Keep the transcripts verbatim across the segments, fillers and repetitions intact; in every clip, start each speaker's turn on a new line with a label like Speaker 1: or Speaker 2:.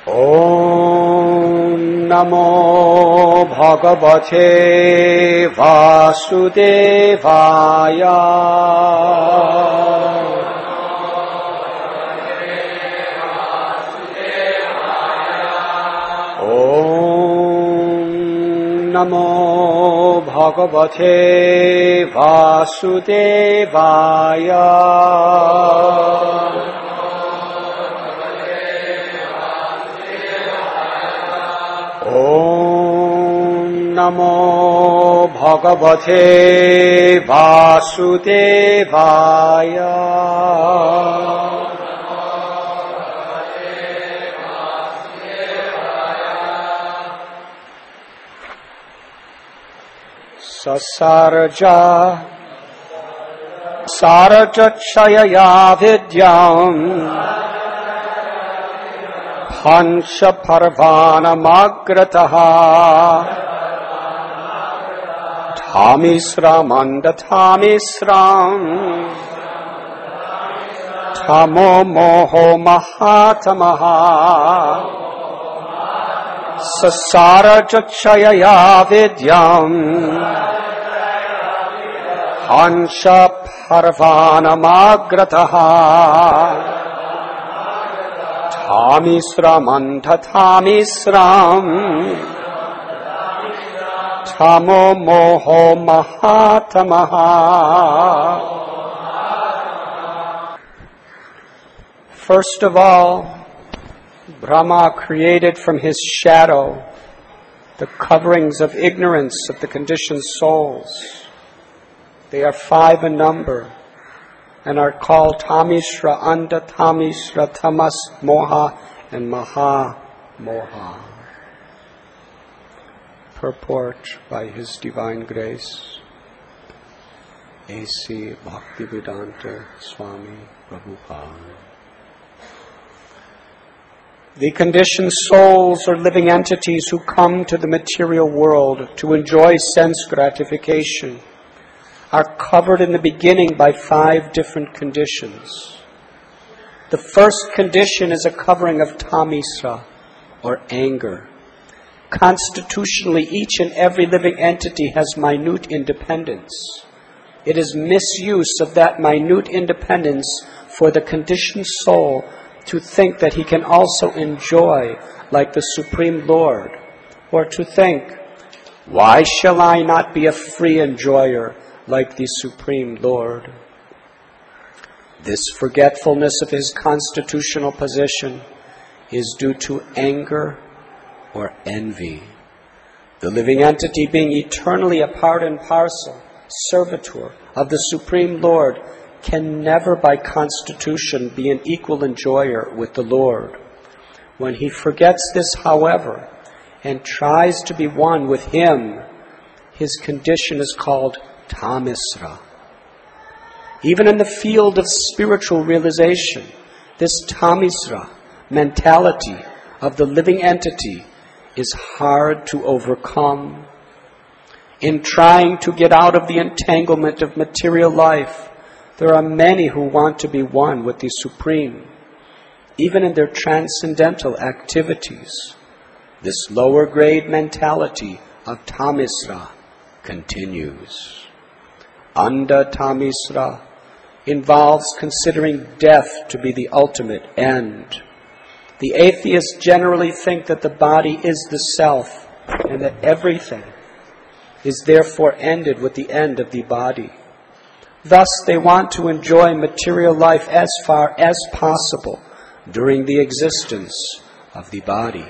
Speaker 1: Om Namo Bhagavate Vasudevaya. Om Namo Bhagavate Vasudevaya. Om Namo Bhagavate Vasudevaya. Sasaraja Sarajachayaya Vidyam Hansha Parvana Magrataha Thamisram Andhathamisram Thamo Moho Mahatamaha Sasarajachayaya Vidyam Hansha Parvana Magrataha Thamisram Andhathamisram Thamo Moho Mahatamaha. First of all, Brahma created from his shadow the coverings of ignorance of the conditioned souls. They are five in number and are called Tamisra, Anda, Tamisra, Tamas, Moha, and Maha Moha. Purport by His Divine Grace, A C Bhaktivedanta Swami Prabhupada. The conditioned souls are living entities who come to the material world to enjoy sense gratification, are covered in the beginning by five different conditions. The first condition is a covering of Tamisra, or anger. Constitutionally, each and every living entity has minute independence. It is misuse of that minute independence for the conditioned soul to think that he can also enjoy like the Supreme Lord, or to think, why shall I not be a free enjoyer like the Supreme Lord? This forgetfulness of his constitutional position is due to anger or envy. The living entity, being eternally a part and parcel, servitor of the Supreme Lord, can never by constitution be an equal enjoyer with the Lord. When he forgets this, however, and tries to be one with him, his condition is called Tamisra. Even in the field of spiritual realization, this Tamisra mentality of the living entity is hard to overcome. In trying to get out of the entanglement of material life, there are many who want to be one with the Supreme, even in their transcendental activities. This lower grade mentality of Tamisra continues. Anda Tamisra involves considering death to be the ultimate end. The atheists generally think that the body is the self and that everything is therefore ended with the end of the body. Thus, they want to enjoy material life as far as possible during the existence of the body.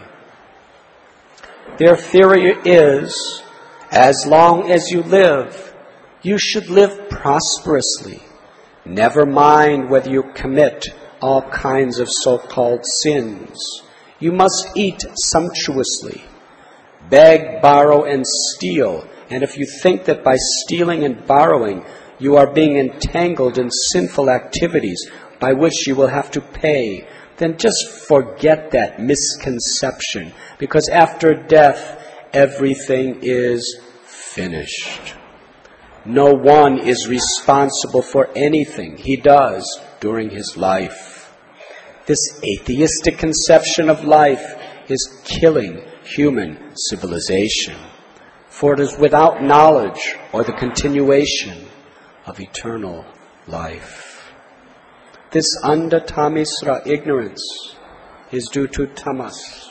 Speaker 1: Their theory is, as long as you live, you should live prosperously. Never mind whether you commit all kinds of so-called sins. You must eat sumptuously, beg, borrow, and steal. And if you think that by stealing and borrowing you are being entangled in sinful activities by which you will have to pay, then just forget that misconception, because after death, everything is finished. No one is responsible for anything he does during his life. This atheistic conception of life is killing human civilization, for it is without knowledge or the continuation of eternal life. This andatamisra, ignorance, is due to tamas.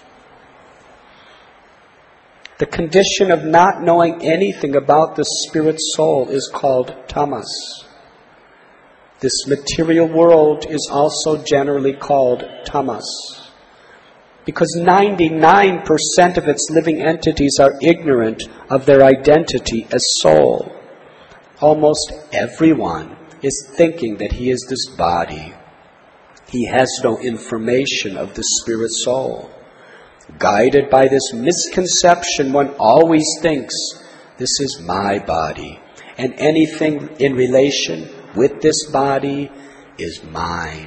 Speaker 1: The condition of not knowing anything about the spirit soul is called tamas. This material world is also generally called tamas, because ninety-nine percent of its living entities are ignorant of their identity as soul. Almost everyone is thinking that he is this body. He has no information of the spirit soul. Guided by this misconception, one always thinks, this is my body, and anything in relation with this body is mine.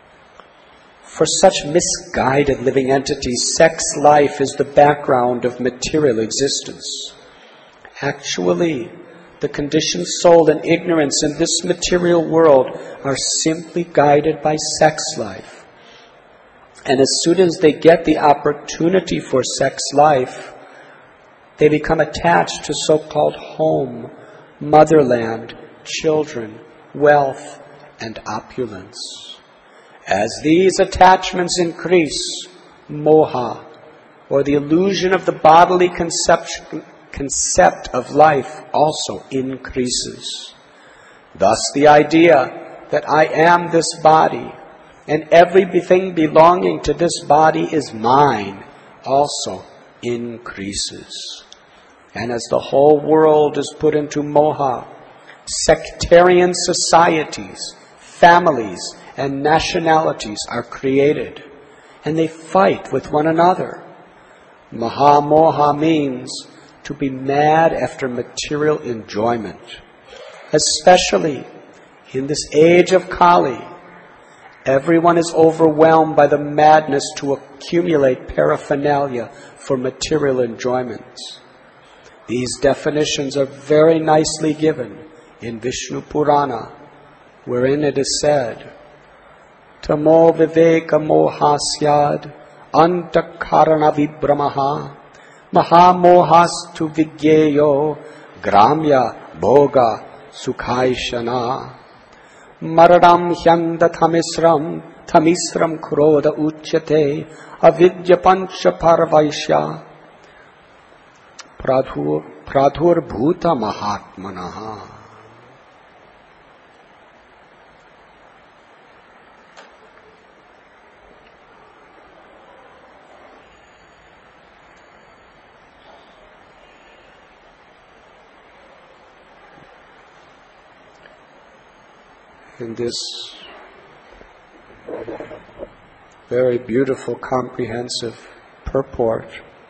Speaker 1: For such misguided living entities, sex life is the background of material existence. Actually, the conditioned soul and ignorance in this material world are simply guided by sex life. And as soon as they get the opportunity for sex life, they become attached to so-called home, motherland, children, wealth, and opulence. As these attachments increase, moha, or the illusion of the bodily conception, concept of life, also increases. Thus the idea that I am this body, and everything belonging to this body is mine, also increases. And as the whole world is put into moha, sectarian societies, families, and nationalities are created, and they fight with one another. Mahamoha means to be mad after material enjoyment. Especially in this age of Kali, everyone is overwhelmed by the madness to accumulate paraphernalia for material enjoyments. These definitions are very nicely given in Vishnu Purana, wherein it is said, Tamo viveka mohasyad antakarana vibramaha mahamohastu vigyeyo gramya bhoga sukhaishana maradam hyanda thamisram thamisram krodha uchyate avidya pancha parvaishya pradhur pradhur bhuta mahatmanaha. In this very beautiful, comprehensive purport,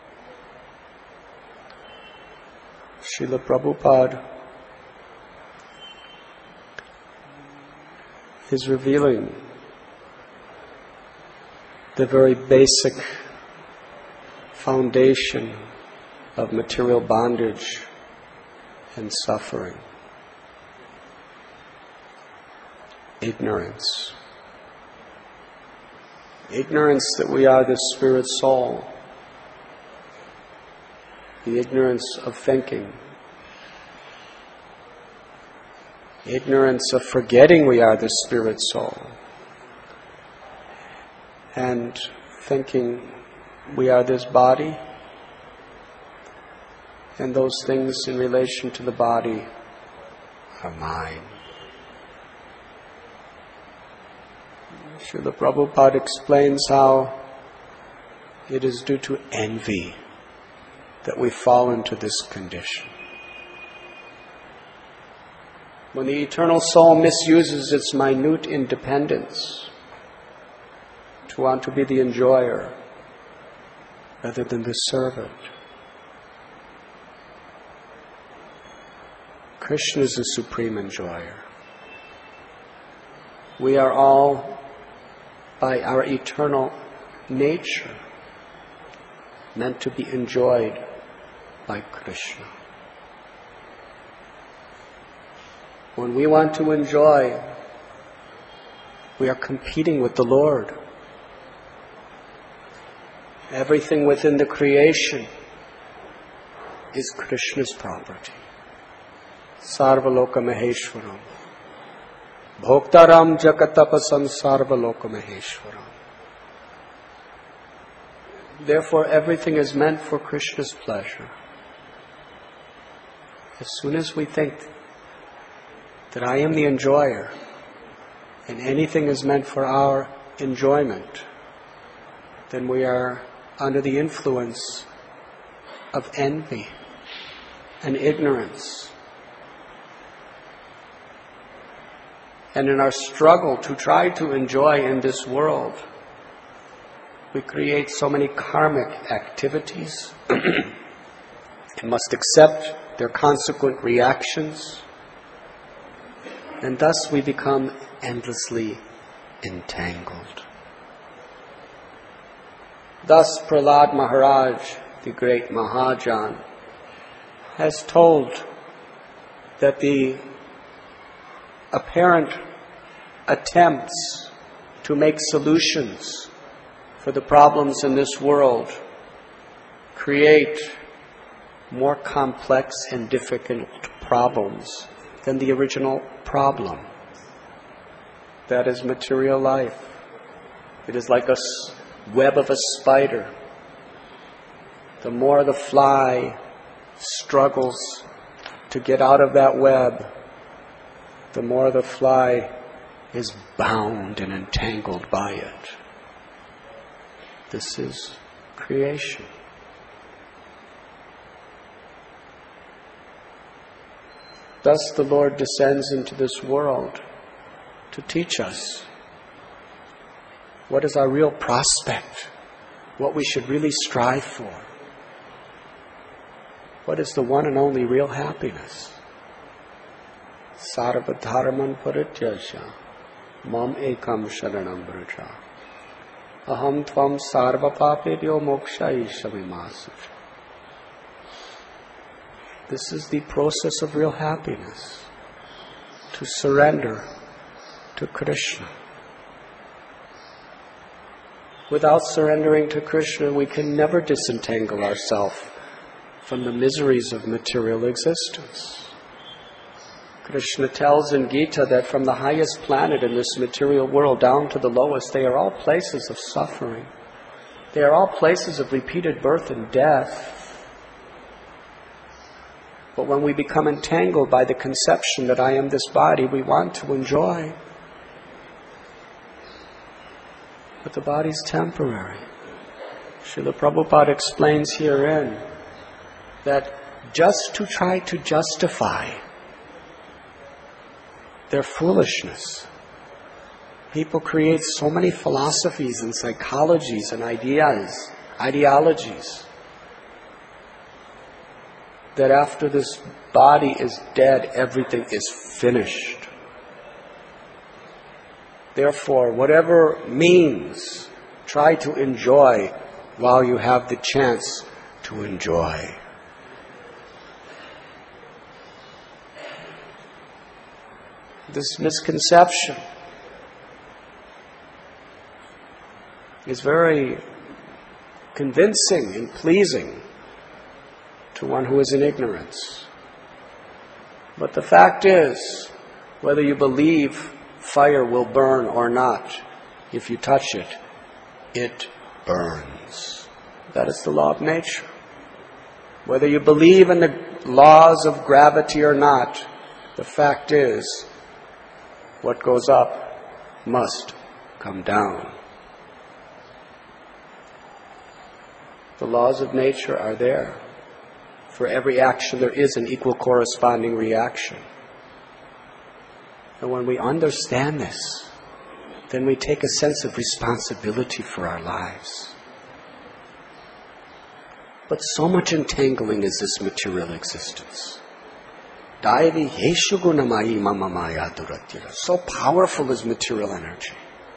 Speaker 1: Srila Prabhupada is revealing the very basic foundation of material bondage and suffering. Ignorance. Ignorance that we are the spirit soul. The ignorance of thinking. Ignorance of forgetting we are the spirit soul. And thinking we are this body. And those things in relation to the body are mine. Srila Prabhupada explains how it is due to envy that we fall into this condition. When the eternal soul misuses its minute independence to want to be the enjoyer rather than the servant, Krishna is the supreme enjoyer. We are all, by our eternal nature, meant to be enjoyed by Krishna. When we want to enjoy, we are competing with the Lord. Everything within the creation is Krishna's property. Sarvaloka Maheshwaram. Bhoktaram Jakatapasam Sarvaloka Maheshwaram. Therefore, everything is meant for Krishna's pleasure. As soon as we think that I am the enjoyer and anything is meant for our enjoyment, then we are under the influence of envy and ignorance. And in our struggle to try to enjoy in this world, we create so many karmic activities and must accept their consequent reactions. And thus we become endlessly entangled. Thus Prahlad Maharaj, the great Mahajan, has told that the apparent attempts to make solutions for the problems in this world create more complex and difficult problems than the original problem. That is material life. It is like a web of a spider. The more the fly struggles to get out of that web, the more the fly is bound and entangled by it. This is creation. Thus the Lord descends into this world to teach us what is our real prospect, what we should really strive for. What is the one and only real happiness? Sarva dharman parityajya mam ekam sharanam vraja aham tvam sarva papebhyo mokshayishamimasucha. This is the process of real happiness, to surrender to Krishna. Without surrendering to Krishna, we can never disentangle ourselves from the miseries of material existence. Krishna tells in Gita that from the highest planet in this material world down to the lowest, they are all places of suffering. They are all places of repeated birth and death. But when we become entangled by the conception that I am this body, we want to enjoy. But the body's temporary. Srila Prabhupada explains herein that just to try to justify their foolishness, people create so many philosophies and psychologies and ideas, ideologies, that after this body is dead, everything is finished. Therefore, whatever means, try to enjoy while you have the chance to enjoy. This misconception is very convincing and pleasing to one who is in ignorance. But the fact is, whether you believe fire will burn or not, if you touch it, it burns. That is the law of nature. Whether you believe in the laws of gravity or not, the fact is, what goes up must come down. The laws of nature are there. For every action there is an equal corresponding reaction. And when we understand this, then we take a sense of responsibility for our lives. But so much entangling is this material existence. So powerful is material energy.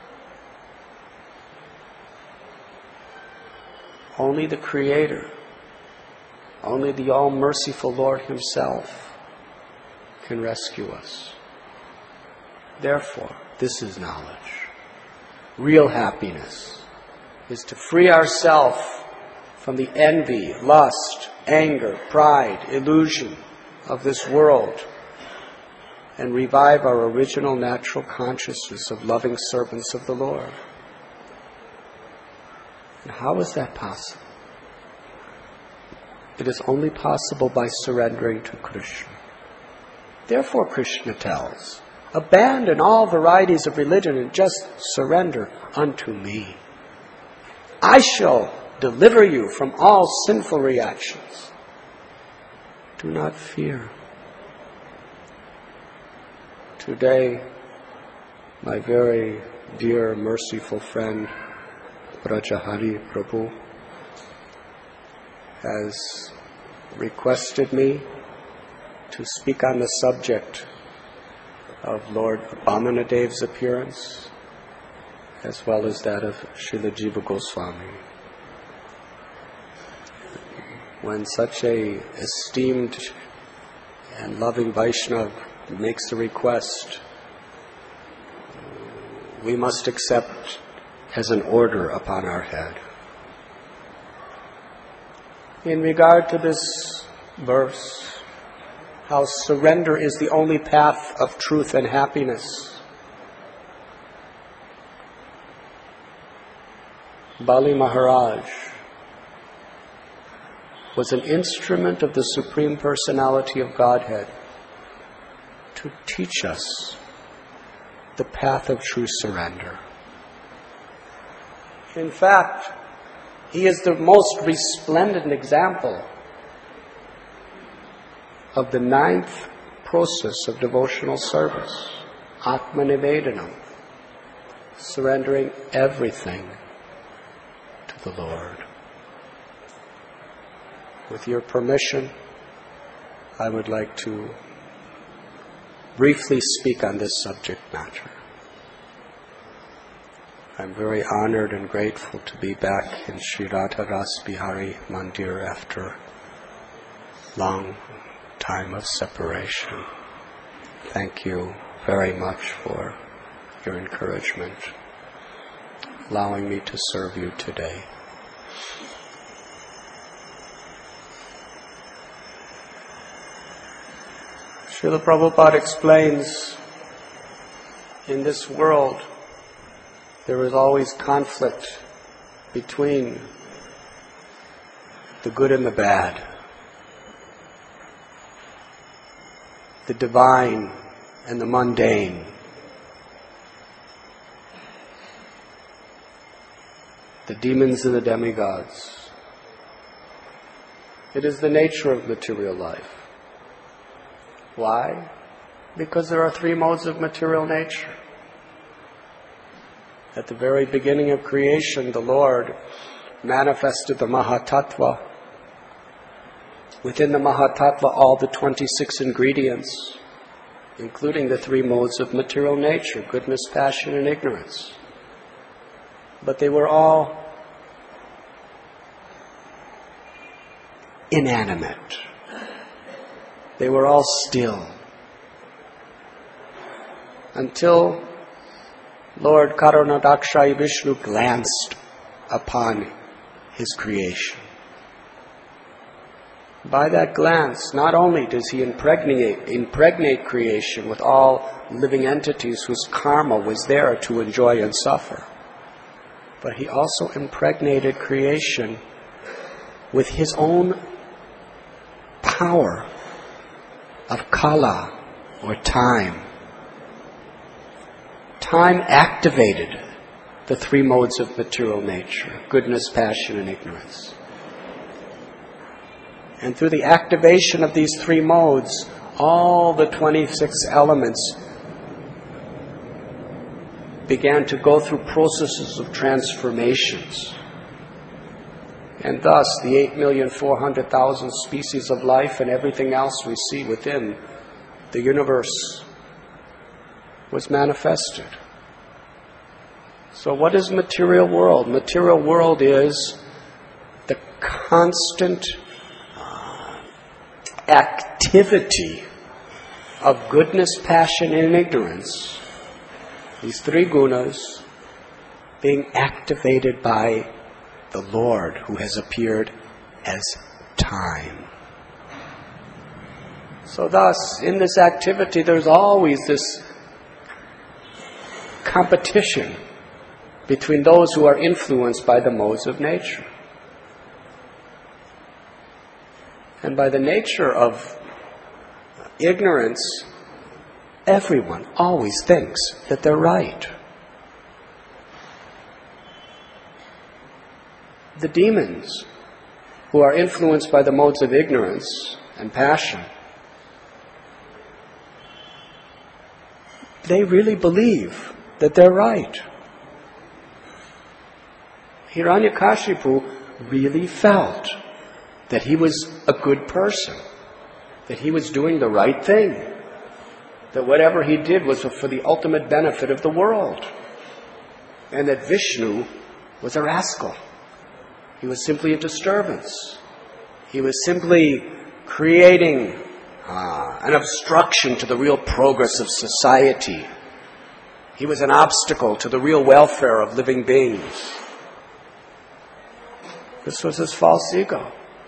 Speaker 1: Only the Creator, only the all-merciful Lord Himself can rescue us. Therefore, this is knowledge. Real happiness is to free ourselves from the envy, lust, anger, pride, illusion of this world, and revive our original natural consciousness of loving servants of the Lord. And how is that possible? It is only possible by surrendering to Krishna. Therefore, Krishna tells, abandon all varieties of religion and just surrender unto me. I shall deliver you from all sinful reactions. Do not fear. Today, my very dear, merciful friend, Brajahari Prabhu, has requested me to speak on the subject of Lord Vamanadev's appearance, as well as that of Srila Jiva Goswami. When such a esteemed and loving Vaishnava makes a request, we must accept as an order upon our head. In regard to this verse, how surrender is the only path of truth and happiness, Bali Maharaj was an instrument of the Supreme Personality of Godhead to teach us the path of true surrender. In fact, he is the most resplendent example of the ninth process of devotional service, Atmanivedanam, surrendering everything to the Lord. With your permission, I would like to briefly speak on this subject matter. I'm very honored and grateful to be back in Sri Radha Ras Bihari Mandir after a long time of separation. Thank you very much for your encouragement, allowing me to serve you today. Srila Prabhupada explains, in this world, there is always conflict between the good and the bad, the divine and the mundane, the demons and the demigods. It is the nature of material life. Why? Because there are three modes of material nature. At the very beginning of creation, the Lord manifested the Mahatattva. Within the Mahatattva, all the twenty-six ingredients, including the three modes of material nature, goodness, passion, and ignorance. But they were all inanimate. They were all still. Until Lord Karanadakshayi Vishnu glanced upon his creation. By that glance, not only does he impregnate, impregnate creation with all living entities whose karma was there to enjoy and suffer, but he also impregnated creation with his own power of kala, or time. Time activated the three modes of material nature, goodness, passion, and ignorance. And through the activation of these three modes, all the twenty-six elements began to go through processes of transformations. And thus, the eight million four hundred thousand species of life and everything else we see within the universe was manifested. So what is material world? Material world is the constant uh, activity of goodness, passion, and ignorance. These three gunas being activated by the Lord who has appeared as time. So thus, in this activity, there's always this competition between those who are influenced by the modes of nature. And by the nature of ignorance, everyone always thinks that they're right. The demons, who are influenced by the modes of ignorance and passion, they really believe that they're right. Hiranyakashipu really felt that he was a good person, that he was doing the right thing, that whatever he did was for the ultimate benefit of the world, and that Vishnu was a rascal. He was simply a disturbance. He was simply creating uh, an obstruction to the real progress of society. He was an obstacle to the real welfare of living beings. This was his false ego.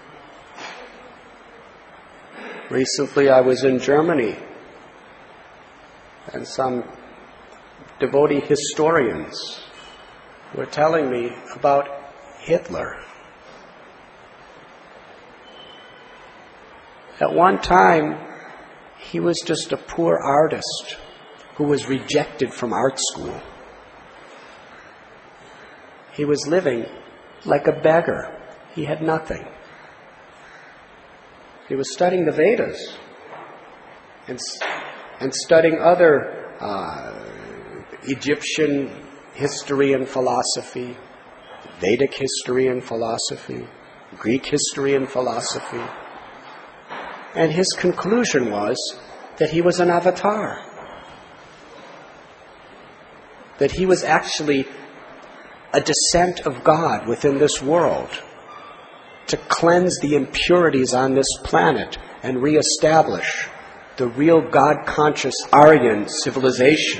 Speaker 1: Recently I was in Germany, and some devotee historians were telling me about Hitler. At one time, he was just a poor artist who was rejected from art school. He was living like a beggar. He had nothing. He was studying the Vedas and, and studying other uh, Egyptian history and philosophy, Vedic history and philosophy, Greek history and philosophy. And his conclusion was that he was an avatar, that he was actually a descent of God within this world to cleanse the impurities on this planet and reestablish the real God-conscious Aryan civilization.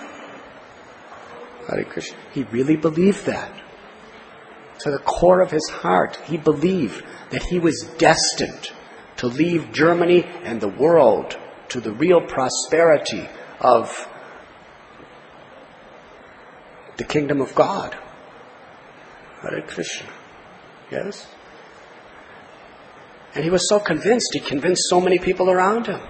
Speaker 1: Hare Krishna. He really believed that. To the core of his heart, he believed that he was destined to leave Germany and the world to the real prosperity of the kingdom of God. Hare Krishna. Yes? And he was so convinced, he convinced so many people around him.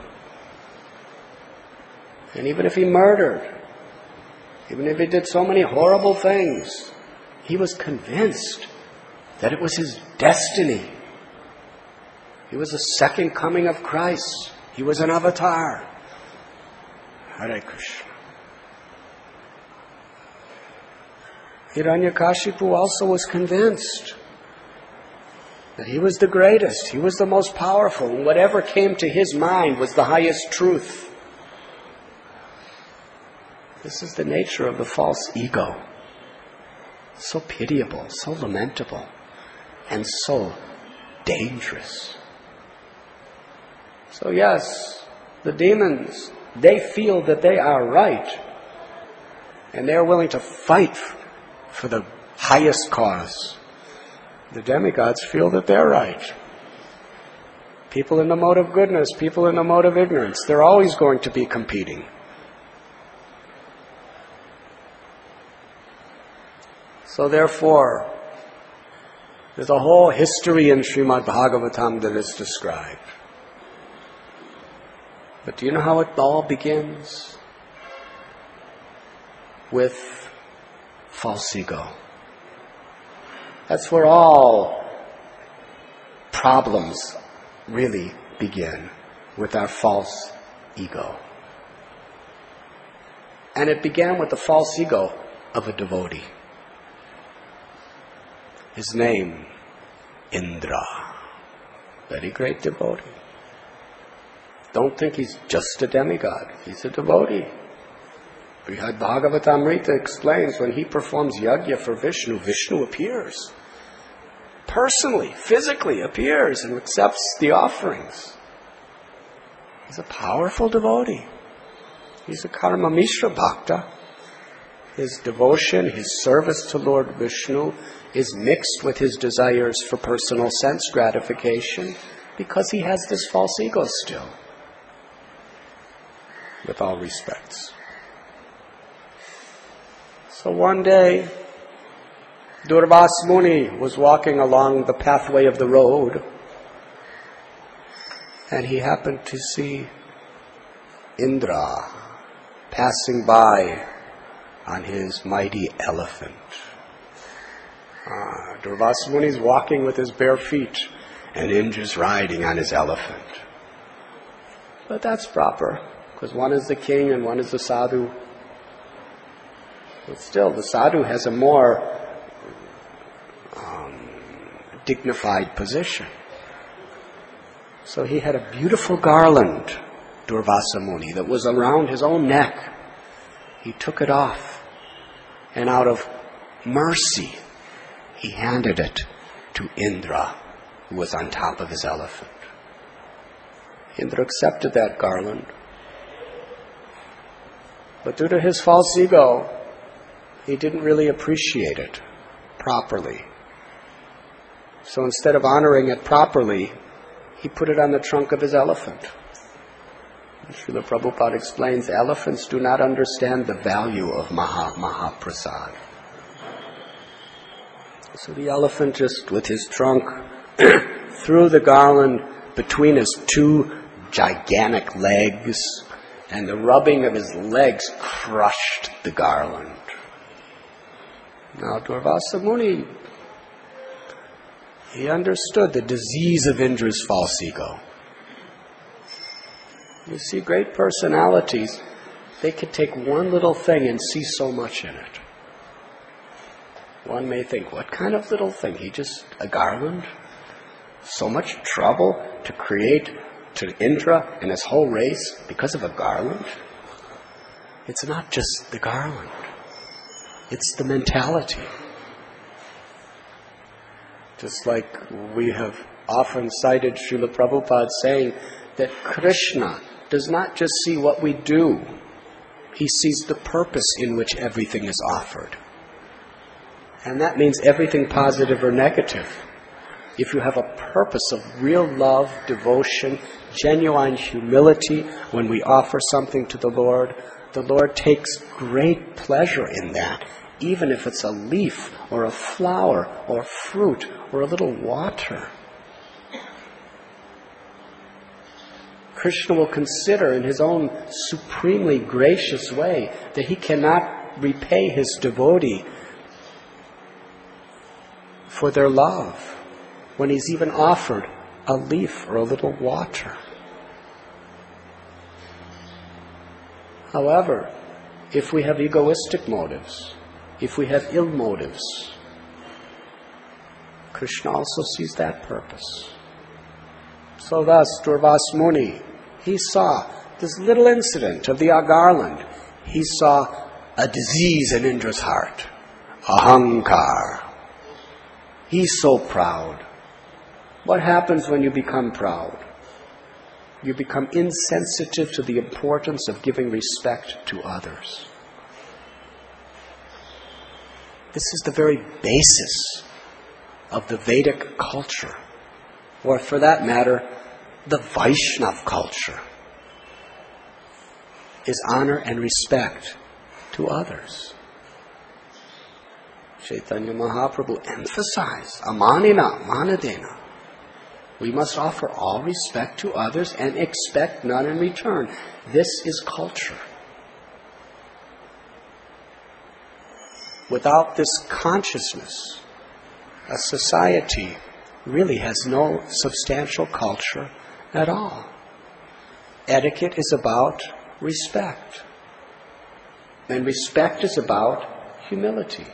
Speaker 1: And even if he murdered, even if he did so many horrible things, he was convinced that it was his destiny. He was the second coming of Christ. He was an avatar. Hare Krishna. Hiranyakashipu also was convinced that he was the greatest, he was the most powerful, and whatever came to his mind was the highest truth. This is the nature of the false ego. So pitiable, so lamentable, and so dangerous. So yes, the demons, they feel that they are right, and they're willing to fight for the highest cause. The demigods feel that they're right. People in the mode of goodness, people in the mode of ignorance, they're always going to be competing. So therefore, there's a whole history in Srimad Bhagavatam that is described. But do you know how it all begins? With false ego. That's where all problems really begin, with our false ego. And it began with the false ego of a devotee. His name, Indra. Very great devotee. Don't think he's just a demigod. He's a devotee. Brihad Bhagavatamrita explains when he performs yajna for Vishnu, Vishnu appears. Personally, physically appears and accepts the offerings. He's a powerful devotee. He's a Karma Mishra Bhakta. His devotion, his service to Lord Vishnu is mixed with his desires for personal sense gratification because he has this false ego still, with all respects. So one day, Durvasa Muni was walking along the pathway of the road, and he happened to see Indra passing by on his mighty elephant. Ah, Durvasa Muni is walking with his bare feet, and Indra's riding on his elephant. But that's proper, because one is the king and one is the sadhu. But still, the sadhu has a more um, dignified position. So he had a beautiful garland, Durvasa Muni, that was around his own neck. He took it off, and out of mercy, he handed it to Indra, who was on top of his elephant. Indra accepted that garland. But due to his false ego, he didn't really appreciate it properly. So instead of honoring it properly, he put it on the trunk of his elephant. Srila Prabhupada explains, elephants do not understand the value of Maha Mahaprasad. So the elephant just, with his trunk, threw the garland between his two gigantic legs, and the rubbing of his legs crushed the garland. Now Durvasa Muni, he understood the disease of Indra's false ego. You see, great personalities, they could take one little thing and see so much in it. One may think, what kind of little thing? He just, a garland? So much trouble to create to Indra and his whole race because of a garland? It's not just the garland. It's the mentality. Just like we have often cited Srila Prabhupada saying that Krishna does not just see what we do. He sees the purpose in which everything is offered. And that means everything positive or negative. If you have a purpose of real love, devotion, genuine humility when we offer something to the Lord, the Lord takes great pleasure in that, even if it's a leaf or a flower or fruit or a little water. Krishna will consider in his own supremely gracious way that he cannot repay his devotee for their love when he's even offered a leaf or a little water. However, if we have egoistic motives, if we have ill motives, Krishna also sees that purpose. So thus, Durvasa Muni, he saw this little incident of the garland. He saw a disease in Indra's heart, ahankar. He's so proud. What happens when you become proud? You become insensitive to the importance of giving respect to others. This is the very basis of the Vedic culture, or for that matter, the Vaishnav culture, is honor and respect to others. Chaitanya Mahaprabhu emphasized, amanina, manadena. We must offer all respect to others and expect none in return. This is culture. Without this consciousness, a society really has no substantial culture at all. Etiquette is about respect. And respect is about humility.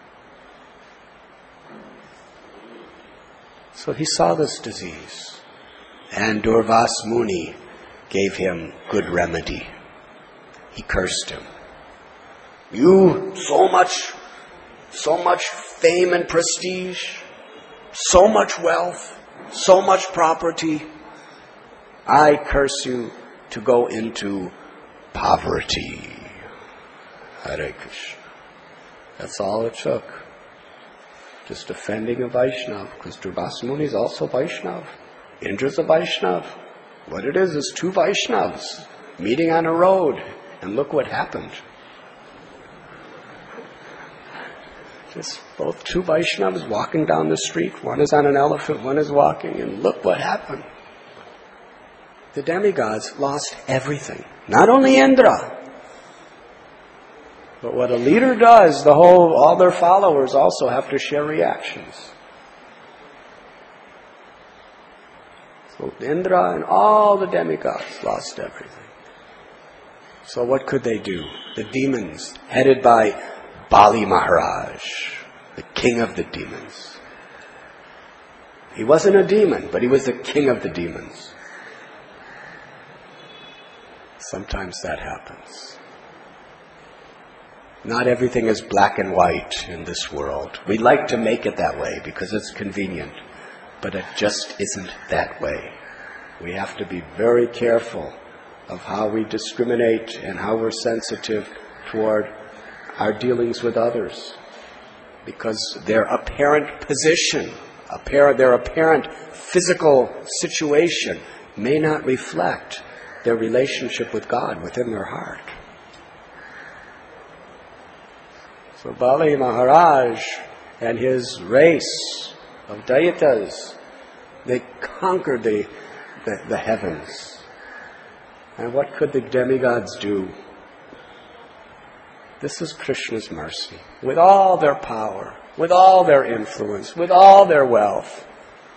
Speaker 1: So he saw this disease, and Durvasa Muni gave him good remedy. He cursed him. You, so much, so much fame and prestige, so much wealth, so much property, I curse you to go into poverty. Hare Krishna. That's all it took. Just offending a Vaishnav, because Durvasa Muni is also Vaishnav. Indra's a Vaishnav. What it is is two Vaishnavas meeting on a road, and look what happened. Just both two Vaishnavas walking down the street. One is on an elephant, one is walking, and look what happened. The demigods lost everything. Not only Indra, but what a leader does, the whole, all their followers also have to share reactions. So Indra and all the demigods lost everything. So what could they do? The demons, headed by Bali Maharaj, the king of the demons. He wasn't a demon, but he was the king of the demons. Sometimes that happens. Not everything is black and white in this world. We like to make it that way because it's convenient, but it just isn't that way. We have to be very careful of how we discriminate and how we're sensitive toward our dealings with others, because their apparent position, apparent, their apparent physical situation may not reflect their relationship with God within their heart. So Bali Maharaj and his race of Daitas, they conquered the, the, the heavens. And what could the demigods do? This is Krishna's mercy. With all their power, with all their influence, with all their wealth,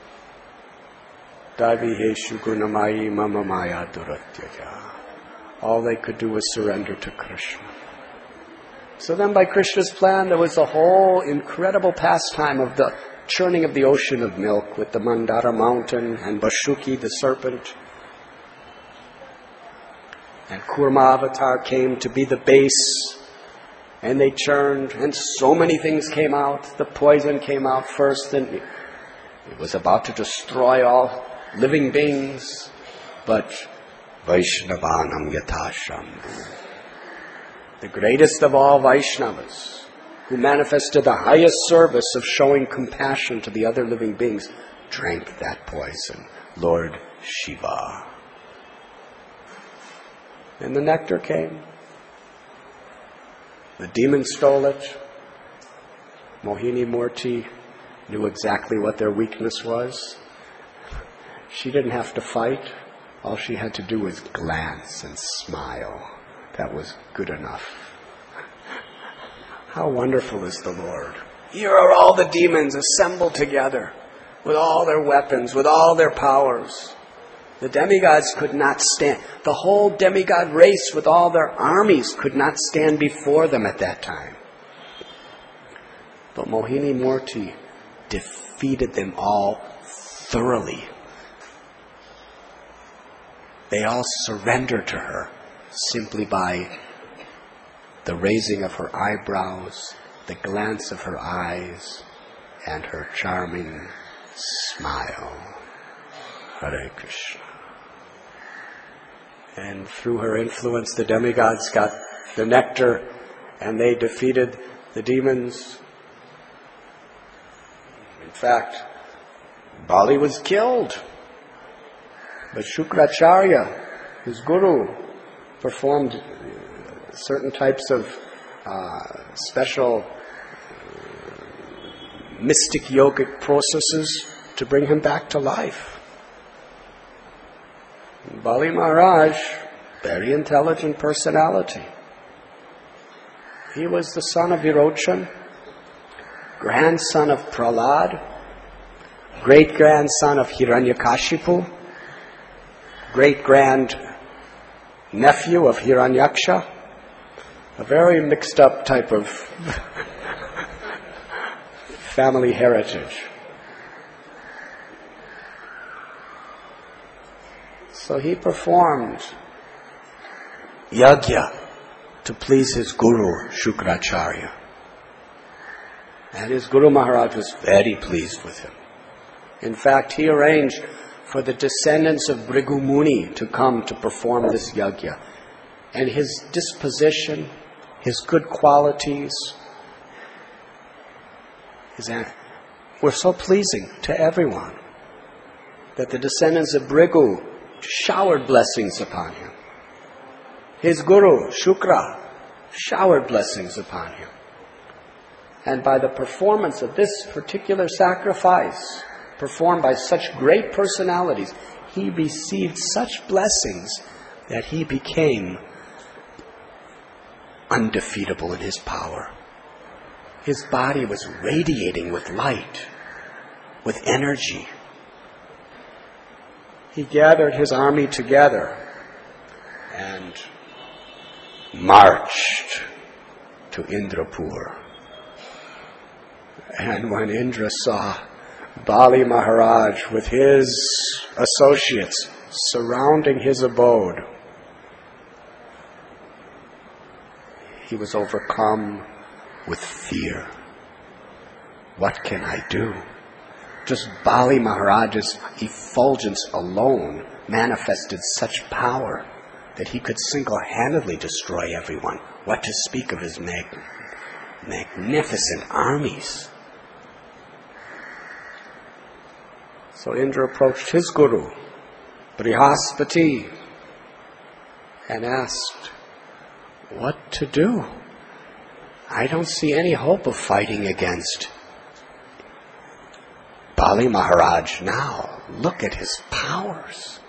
Speaker 1: Daiviheshu gunamayi mama maya duratyaja. All they could do was surrender to Krishna. So then by Krishna's plan, there was a whole incredible pastime of the churning of the ocean of milk with the Mandara mountain and Vashuki, the serpent. And Kurma avatar came to be the base, and they churned, and so many things came out. The poison came out first, and it was about to destroy all living beings. But Vaishnavanam Yatashambhu, the greatest of all Vaishnavas, who manifested the highest service of showing compassion to the other living beings, drank that poison, Lord Shiva. And the nectar came. The demon stole it. Mohini Murti knew exactly what their weakness was. She didn't have to fight. All she had to do was glance and smile. That was good enough. How wonderful is the Lord. Here are all the demons assembled together with all their weapons, with all their powers. The demigods could not stand. The whole demigod race with all their armies could not stand before them at that time. But Mohini Murti defeated them all thoroughly. They all surrendered to her simply by the raising of her eyebrows, the glance of her eyes, and her charming smile. Hare Krishna. And through her influence, the demigods got the nectar, and they defeated the demons. In fact, Bali was killed. But Shukracharya, his guru, performed certain types of uh, special mystic yogic processes to bring him back to life. Bali Maharaj, very intelligent personality. He was the son of Virochan, grandson of Prahlad, great-grandson of Hiranyakashipu, great-grand nephew of Hiranyaksha, a very mixed up type of family heritage. So he performed yajna to please his guru, Shukracharya. And his Guru Maharaj was very pleased with him. In fact, he arranged for the descendants of Bhrigu Muni to come to perform this yajna. And his disposition, his good qualities, His an- were so pleasing to everyone that the descendants of Bhrigu showered blessings upon him. His guru, Shukra, showered blessings upon him. And by the performance of this particular sacrifice, performed by such great personalities, he received such blessings that he became undefeatable in his power. His body was radiating with light, with energy. He gathered his army together and marched to Indrapur. And when Indra saw Bali Maharaj with his associates surrounding his abode, he was overcome with fear. What can I do? Just Bali Maharaj's effulgence alone manifested such power that he could single-handedly destroy everyone. What to speak of his mag- magnificent armies? So Indra approached his guru, Brihaspati, and asked, what to do? I don't see any hope of fighting against Bali Maharaj now. Look at his powers.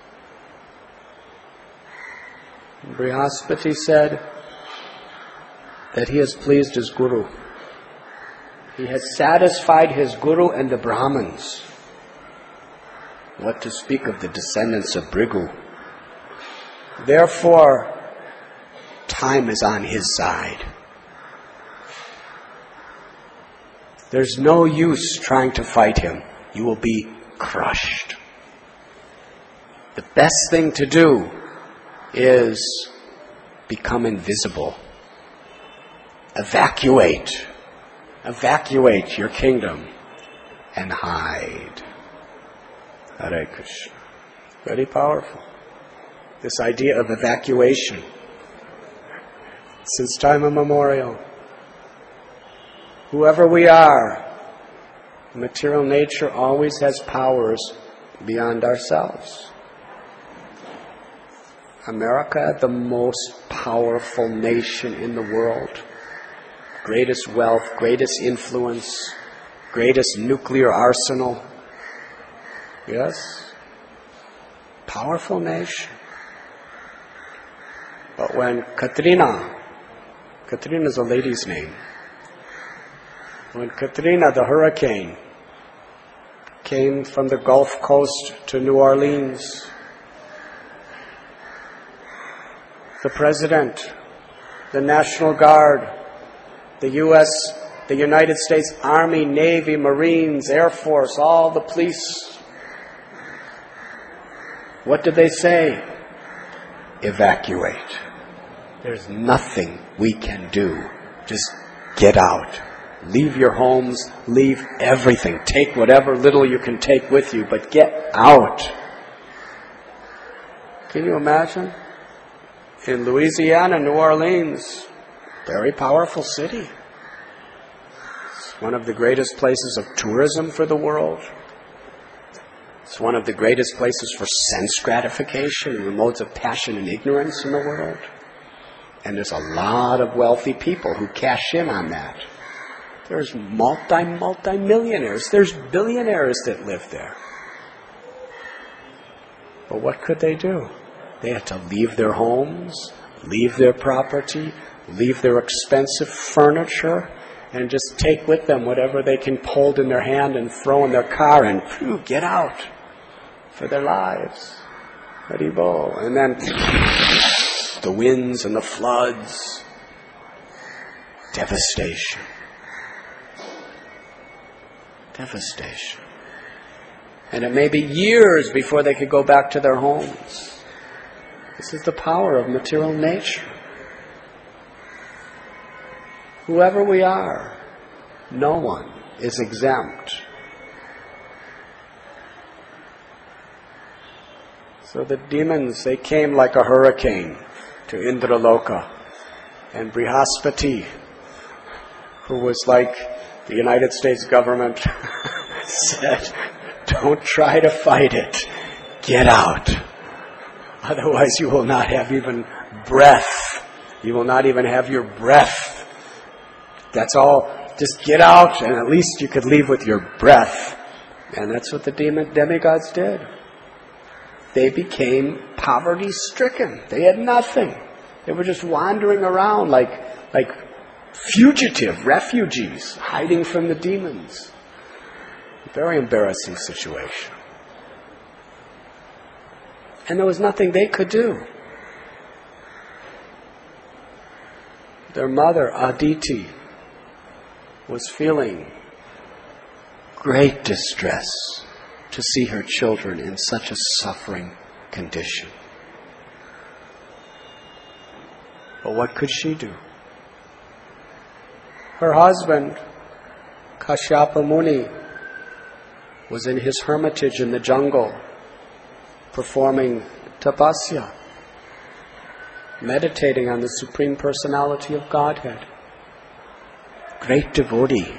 Speaker 1: Brihaspati said that he has pleased his guru. He has satisfied his guru and the Brahmins. What to speak of the descendants of Bhrigu? Therefore, time is on his side. There's no use trying to fight him. You will be crushed. The best thing to do is become invisible. Evacuate. Evacuate your kingdom and hide. Hare Krishna. Very powerful. This idea of evacuation. Since time immemorial. Whoever we are, material nature always has powers beyond ourselves. America, the most powerful nation in the world, greatest wealth, greatest influence, greatest nuclear arsenal. Yes? Powerful nation. But when Katrina, Katrina is a lady's name, when Katrina, the hurricane, came from the Gulf Coast to New Orleans, the President, the National Guard, the U S, the United States Army, Navy, Marines, Air Force, all the police, what did they say? Evacuate. There's nothing we can do. Just get out. Leave your homes, leave everything. Take whatever little you can take with you, but get out. Can you imagine? In Louisiana, New Orleans, very powerful city. It's one of the greatest places of tourism for the world. It's one of the greatest places for sense gratification and the modes of passion and ignorance in the world. And there's a lot of wealthy people who cash in on that. There's multi, multi-millionaires. There's billionaires that live there. But what could they do? They had to leave their homes, leave their property, leave their expensive furniture, and just take with them whatever they can hold in their hand and throw in their car and phew, get out for their lives. Haribol. And then the winds and the floods. Devastation. Devastation. And it may be years before they could go back to their homes. This is the power of material nature. Whoever we are, no one is exempt. So the demons, they came like a hurricane to Indraloka. And Brihaspati, who was like the United States government said, don't try to fight it. Get out. Otherwise you will not have even breath. You will not even have your breath. That's all. Just get out, and at least you could leave with your breath. And that's what the demon, demigods did. They became poverty-stricken. They had nothing. They were just wandering around like, like fugitive refugees, hiding from the demons. Very embarrassing situation. And there was nothing they could do. Their mother, Aditi, was feeling great distress to see her children in such a suffering condition. But what could she do? Her husband, Kashyapa Muni, was in his hermitage in the jungle, performing tapasya, meditating on the Supreme Personality of Godhead. Great devotee.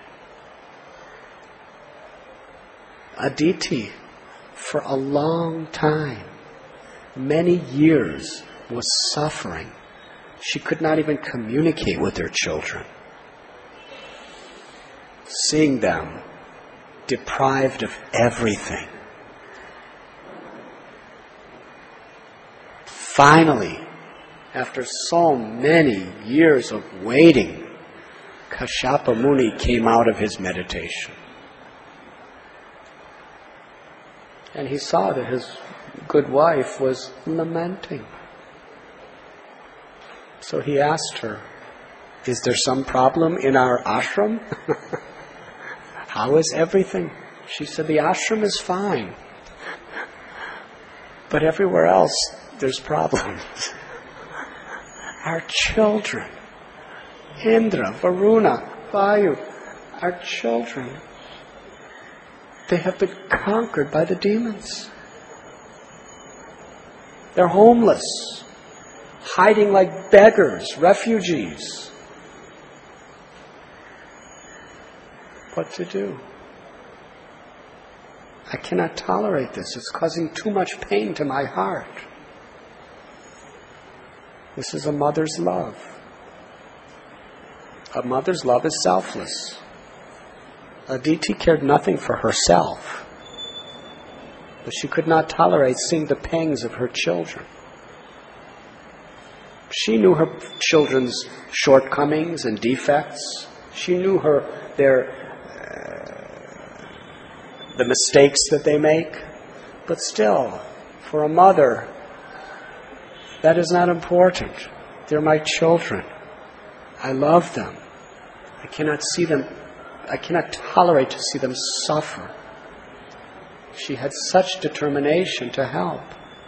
Speaker 1: Aditi, for a long time, many years, was suffering. She could not even communicate with her children. Seeing them deprived of everything. Finally, after so many years of waiting, Kashyapa Muni came out of his meditation. And he saw that his good wife was lamenting. So he asked her, is there some problem in our ashram? How is everything? She said, the ashram is fine. But everywhere else, there's problems. Our children, Indra, Varuna, Vayu, our children, they have been conquered by the demons. They're homeless, hiding like beggars, refugees. What to do? I cannot tolerate this. It's causing too much pain to my heart. This is a mother's love. A mother's love is selfless. Aditi cared nothing for herself, but she could not tolerate seeing the pangs of her children. She knew her children's shortcomings and defects. She knew her their uh, the mistakes that they make, but still, for a mother, that is not important. They're my children. I love them. I cannot see them. I cannot tolerate to see them suffer. She had such determination to help.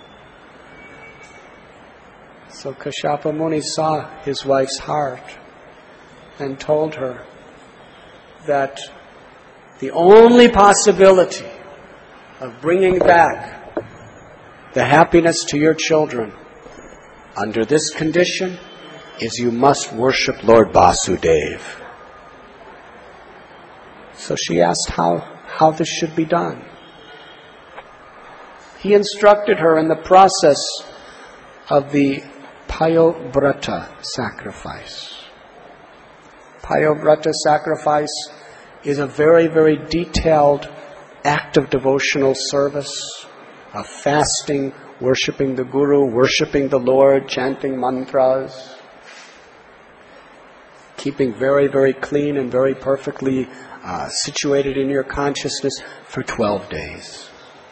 Speaker 1: So Kashyapa Muni saw his wife's heart and told her that the only possibility of bringing back the happiness to your children under this condition is you must worship Lord Vasudeva. So she asked how, how this should be done. He instructed her in the process of the Payovrata sacrifice. Payovrata sacrifice is a very, very detailed act of devotional service, of fasting, worshipping the Guru, worshipping the Lord, chanting mantras, keeping very, very clean and very perfectly uh, situated in your consciousness for twelve days.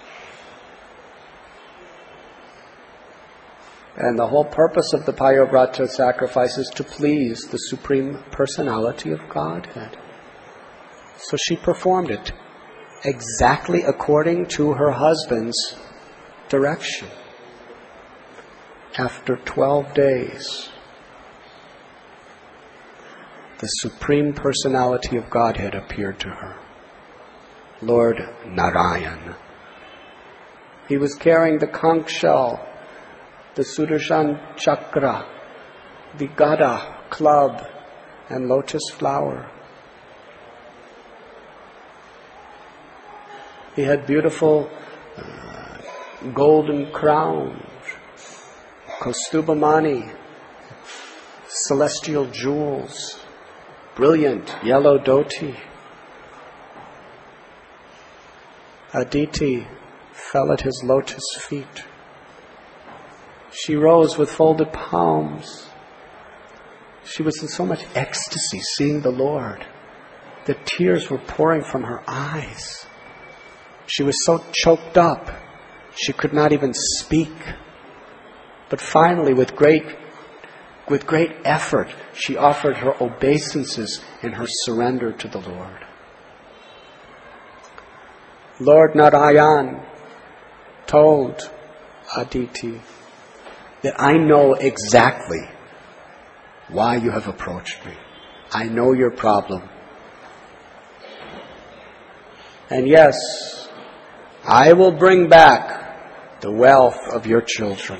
Speaker 1: And the whole purpose of the Payovrata sacrifice is to please the Supreme Personality of Godhead. So she performed it exactly according to her husband's direction. After twelve days, the Supreme Personality of Godhead appeared to her, Lord Narayan. He was carrying the conch shell, the Sudarshan chakra, the Gada club, and lotus flower. He had beautiful uh, golden crowns, Kaustubhamani, celestial jewels, brilliant yellow dhoti. Aditi fell at his lotus feet. She rose with folded palms. She was in so much ecstasy seeing the Lord that tears were pouring from her eyes. She was so choked up, she could not even speak. But finally, with great, with great effort, she offered her obeisances and her surrender to the Lord. Lord Narayan told Aditi that I know exactly why you have approached me. I know your problem. And yes, I will bring back the wealth of your children.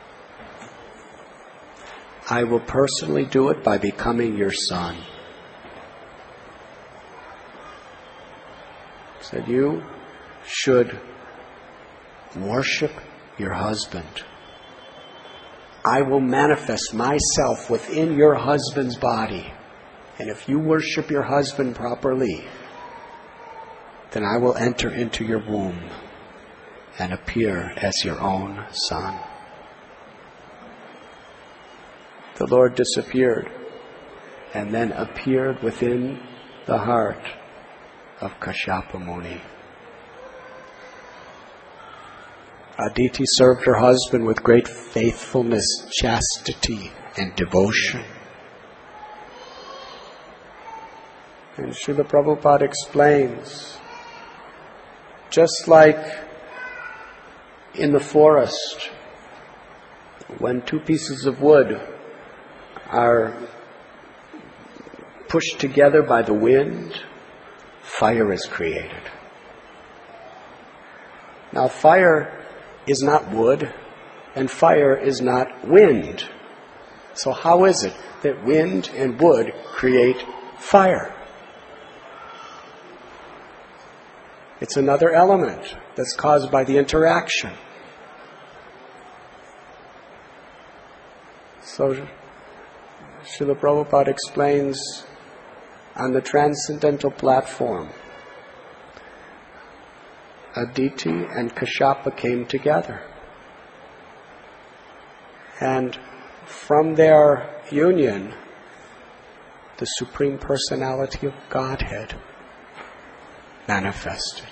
Speaker 1: I will personally do it by becoming your son. He said, you should worship your husband. I will manifest myself within your husband's body. And if you worship your husband properly, then I will enter into your womb and appear as your own son. The Lord disappeared and then appeared within the heart of Kashyapa Muni. Aditi served her husband with great faithfulness, chastity, and devotion. And Srila Prabhupada explains, just like in the forest, when two pieces of wood are pushed together by the wind, fire is created. Now, fire is not wood, and fire is not wind. So how is it that wind and wood create fire? It's another element that's caused by the interaction. So Srila Prabhupada explains on the transcendental platform, Aditi and Kashyapa came together. And from their union, the Supreme Personality of Godhead manifested.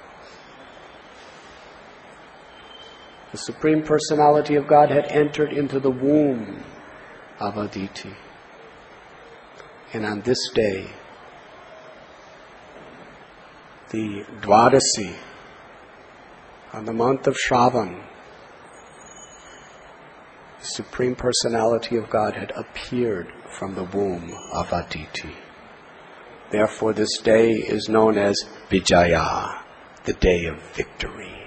Speaker 1: The Supreme Personality of Godhead entered into the womb of Aditi. And on this day, the Dwadasi, on the month of Shravan, the Supreme Personality of Godhead appeared from the womb of Aditi. Therefore, this day is known as Vijaya, the day of victory.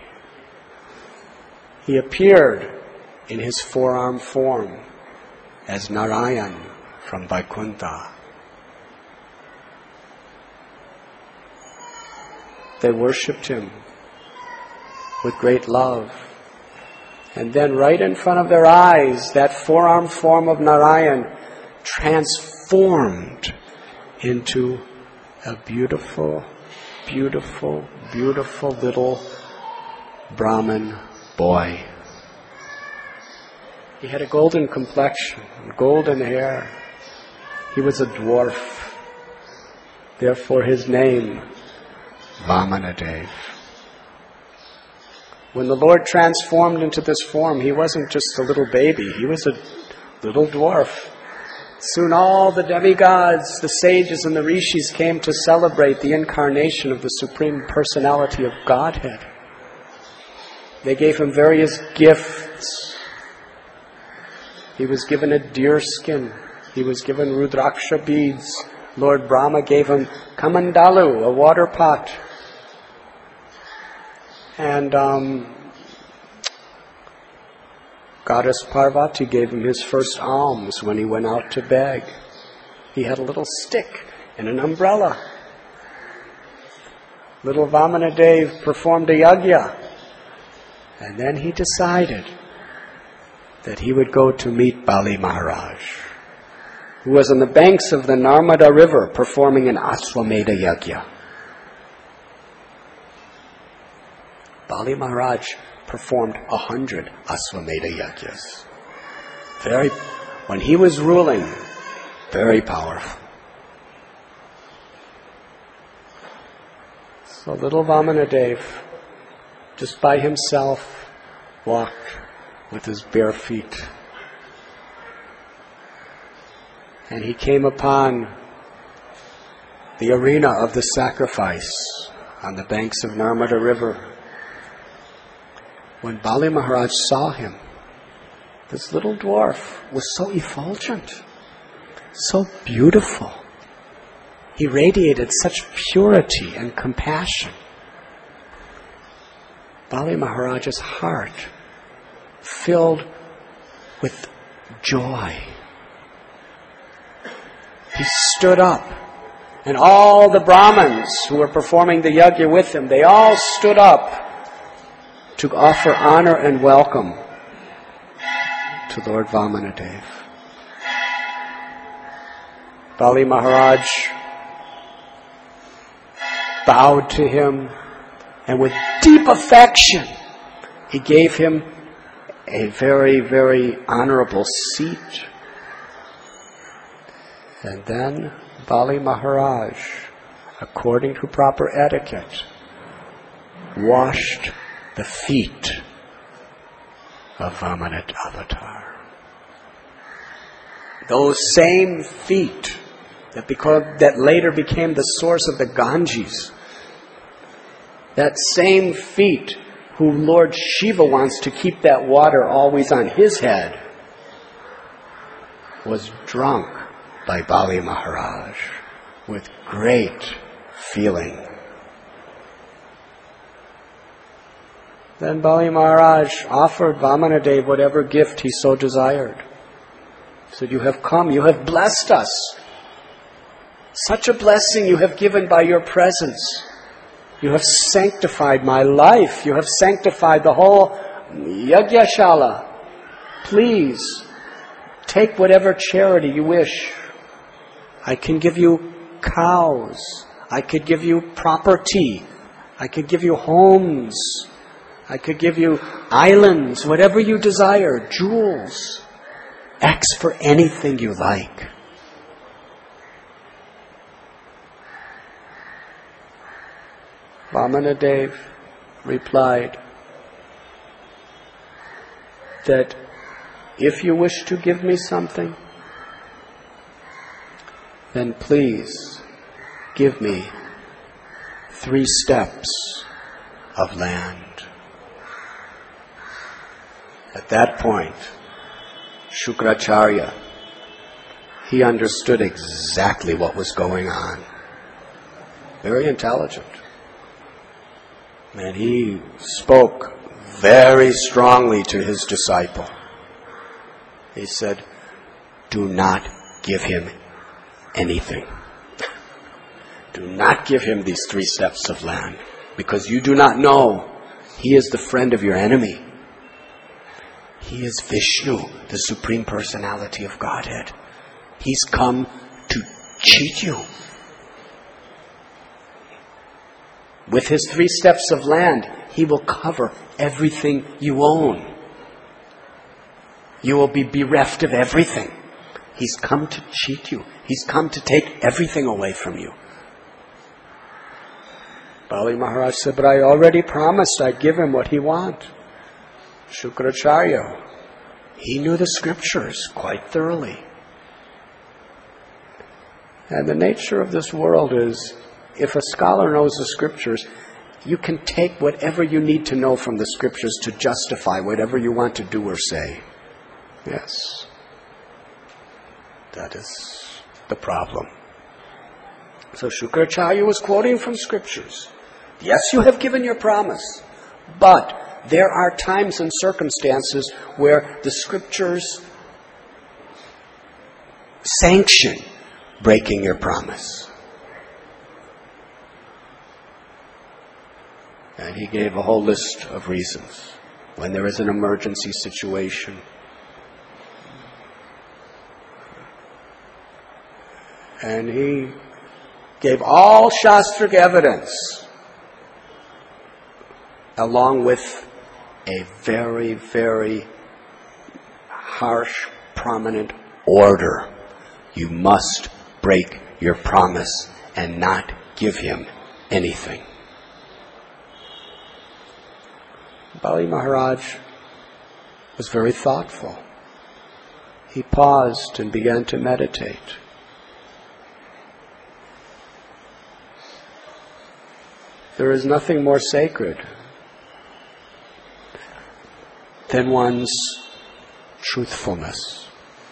Speaker 1: He appeared in his four-armed form as Narayan from Vaikuntha. They worshipped him with great love. And then right in front of their eyes, that four-armed form of Narayan transformed into a beautiful, beautiful, beautiful little Brahmin boy. He had a golden complexion, golden hair. He was a dwarf. Therefore his name, Vamanadev. When the Lord transformed into this form, he wasn't just a little baby. He was a little dwarf. Soon all the demigods, the sages, and the rishis came to celebrate the incarnation of the Supreme Personality of Godhead. They gave him various gifts. He was given a deer skin. He was given Rudraksha beads. Lord Brahma gave him Kamandalu, a water pot. And um, Goddess Parvati gave him his first alms when he went out to beg. He had a little stick and an umbrella. little Vamanadev performed a yajna. And then he decided that he would go to meet Bali Maharaj, who was on the banks of the Narmada River performing an Ashwamedha yajna. Bali Maharaj performed a hundred Ashwamedha yajnas. Very, when he was ruling, very powerful. So little Vamanadev, just by himself, walked with his bare feet. And he came upon the arena of the sacrifice on the banks of Narmada River. When Bali Maharaj saw him, this little dwarf was so effulgent, so beautiful. He radiated such purity and compassion. Bali Maharaj's heart filled with joy. He stood up, and all the Brahmins who were performing the yajna with him, they all stood up to offer honor and welcome to Lord Vamanadev. Bali Maharaj bowed to him, and with deep affection, he gave him a very, very honorable seat. And then Bali Maharaj, according to proper etiquette, washed the feet of Vamana Avatar. Those same feet that, because, that later became the source of the Ganges, that same feet who Lord Shiva wants to keep that water always on his head, was drunk by Bali Maharaj with great feeling. Then Bali Maharaj offered Vamanadev whatever gift he so desired. He said, "You have come, you have blessed us. Such a blessing you have given by your presence. You have sanctified my life. You have sanctified the whole Yagyashala. Please, take whatever charity you wish. I can give you cows. I could give you property. I could give you homes. I could give you islands, whatever you desire, jewels. Ask for anything you like." Vamanadev replied that if you wish to give me something, then please give me three steps of land. At that point, Shukracharya, he understood exactly what was going on. Very intelligent. And he spoke very strongly to his disciple. He said, "Do not give him anything. Do not give him these three steps of land, because you do not know he is the friend of your enemy. He is Vishnu, the Supreme Personality of Godhead. He's come to cheat you. With his three steps of land, he will cover everything you own. You will be bereft of everything. He's come to cheat you. He's come to take everything away from you." Bali Maharaj said, "But I already promised I'd give him what he wants." Shukracharya, he knew the scriptures quite thoroughly. And the nature of this world is, if a scholar knows the scriptures, you can take whatever you need to know from the scriptures to justify whatever you want to do or say. Yes. That is the problem. So Shukracharya was quoting from scriptures. Yes, you have given your promise, but there are times and circumstances where the scriptures sanction breaking your promise. And he gave a whole list of reasons. When there is an emergency situation, and he gave all Shastric evidence, along with a very, very harsh, prominent order. You must break your promise and not give him anything. Bali Maharaj was very thoughtful. He paused and began to meditate. There is nothing more sacred than one's truthfulness.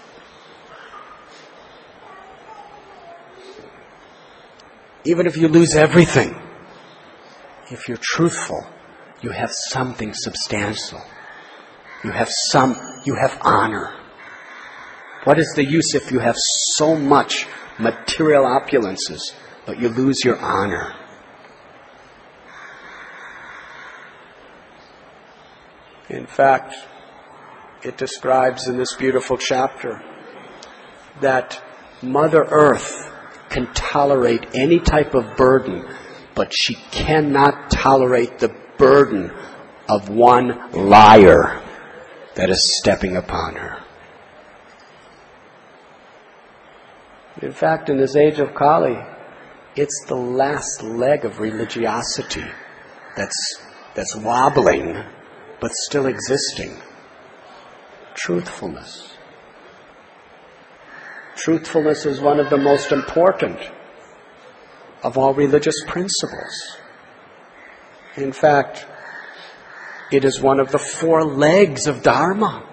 Speaker 1: Even if you lose everything, if you're truthful, you have something substantial. You have some, you have honor. What is the use if you have so much material opulences, but you lose your honor? In fact, it describes in this beautiful chapter that Mother Earth can tolerate any type of burden, but she cannot tolerate the burden of one liar that is stepping upon her. In fact, in this age of Kali, it's the last leg of religiosity that's, that's wobbling, but still existing. Truthfulness. Truthfulness is one of the most important of all religious principles. In fact, it is one of the four legs of Dharma.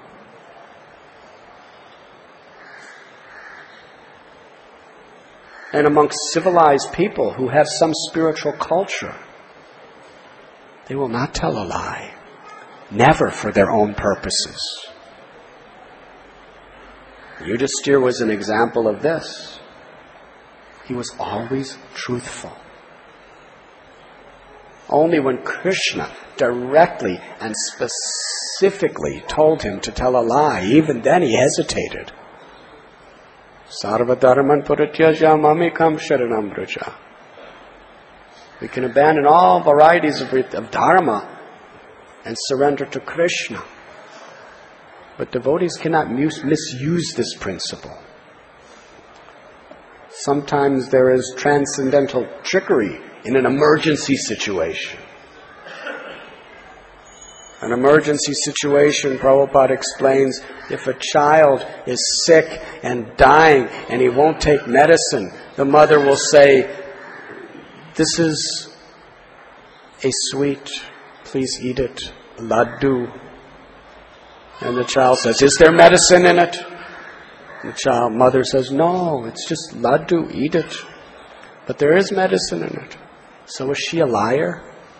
Speaker 1: And amongst civilized people who have some spiritual culture, they will not tell a lie. Never for their own purposes. Yudhisthira was an example of this. He was always truthful. Only when Krishna directly and specifically told him to tell a lie, even then he hesitated. Sarva dharman parityaja mamekam sharanam vraja. We can abandon all varieties of, of dharma and surrender to Krishna. But devotees cannot mus- misuse this principle. Sometimes there is transcendental trickery in an emergency situation. An emergency situation, Prabhupada explains, if a child is sick and dying and he won't take medicine, the mother will say, "This is a sweet, please eat it, laddu." And the child says, "Is there medicine in it?" The child mother says, "No, it's just laddu, eat it." But there is medicine in it. So is she a liar?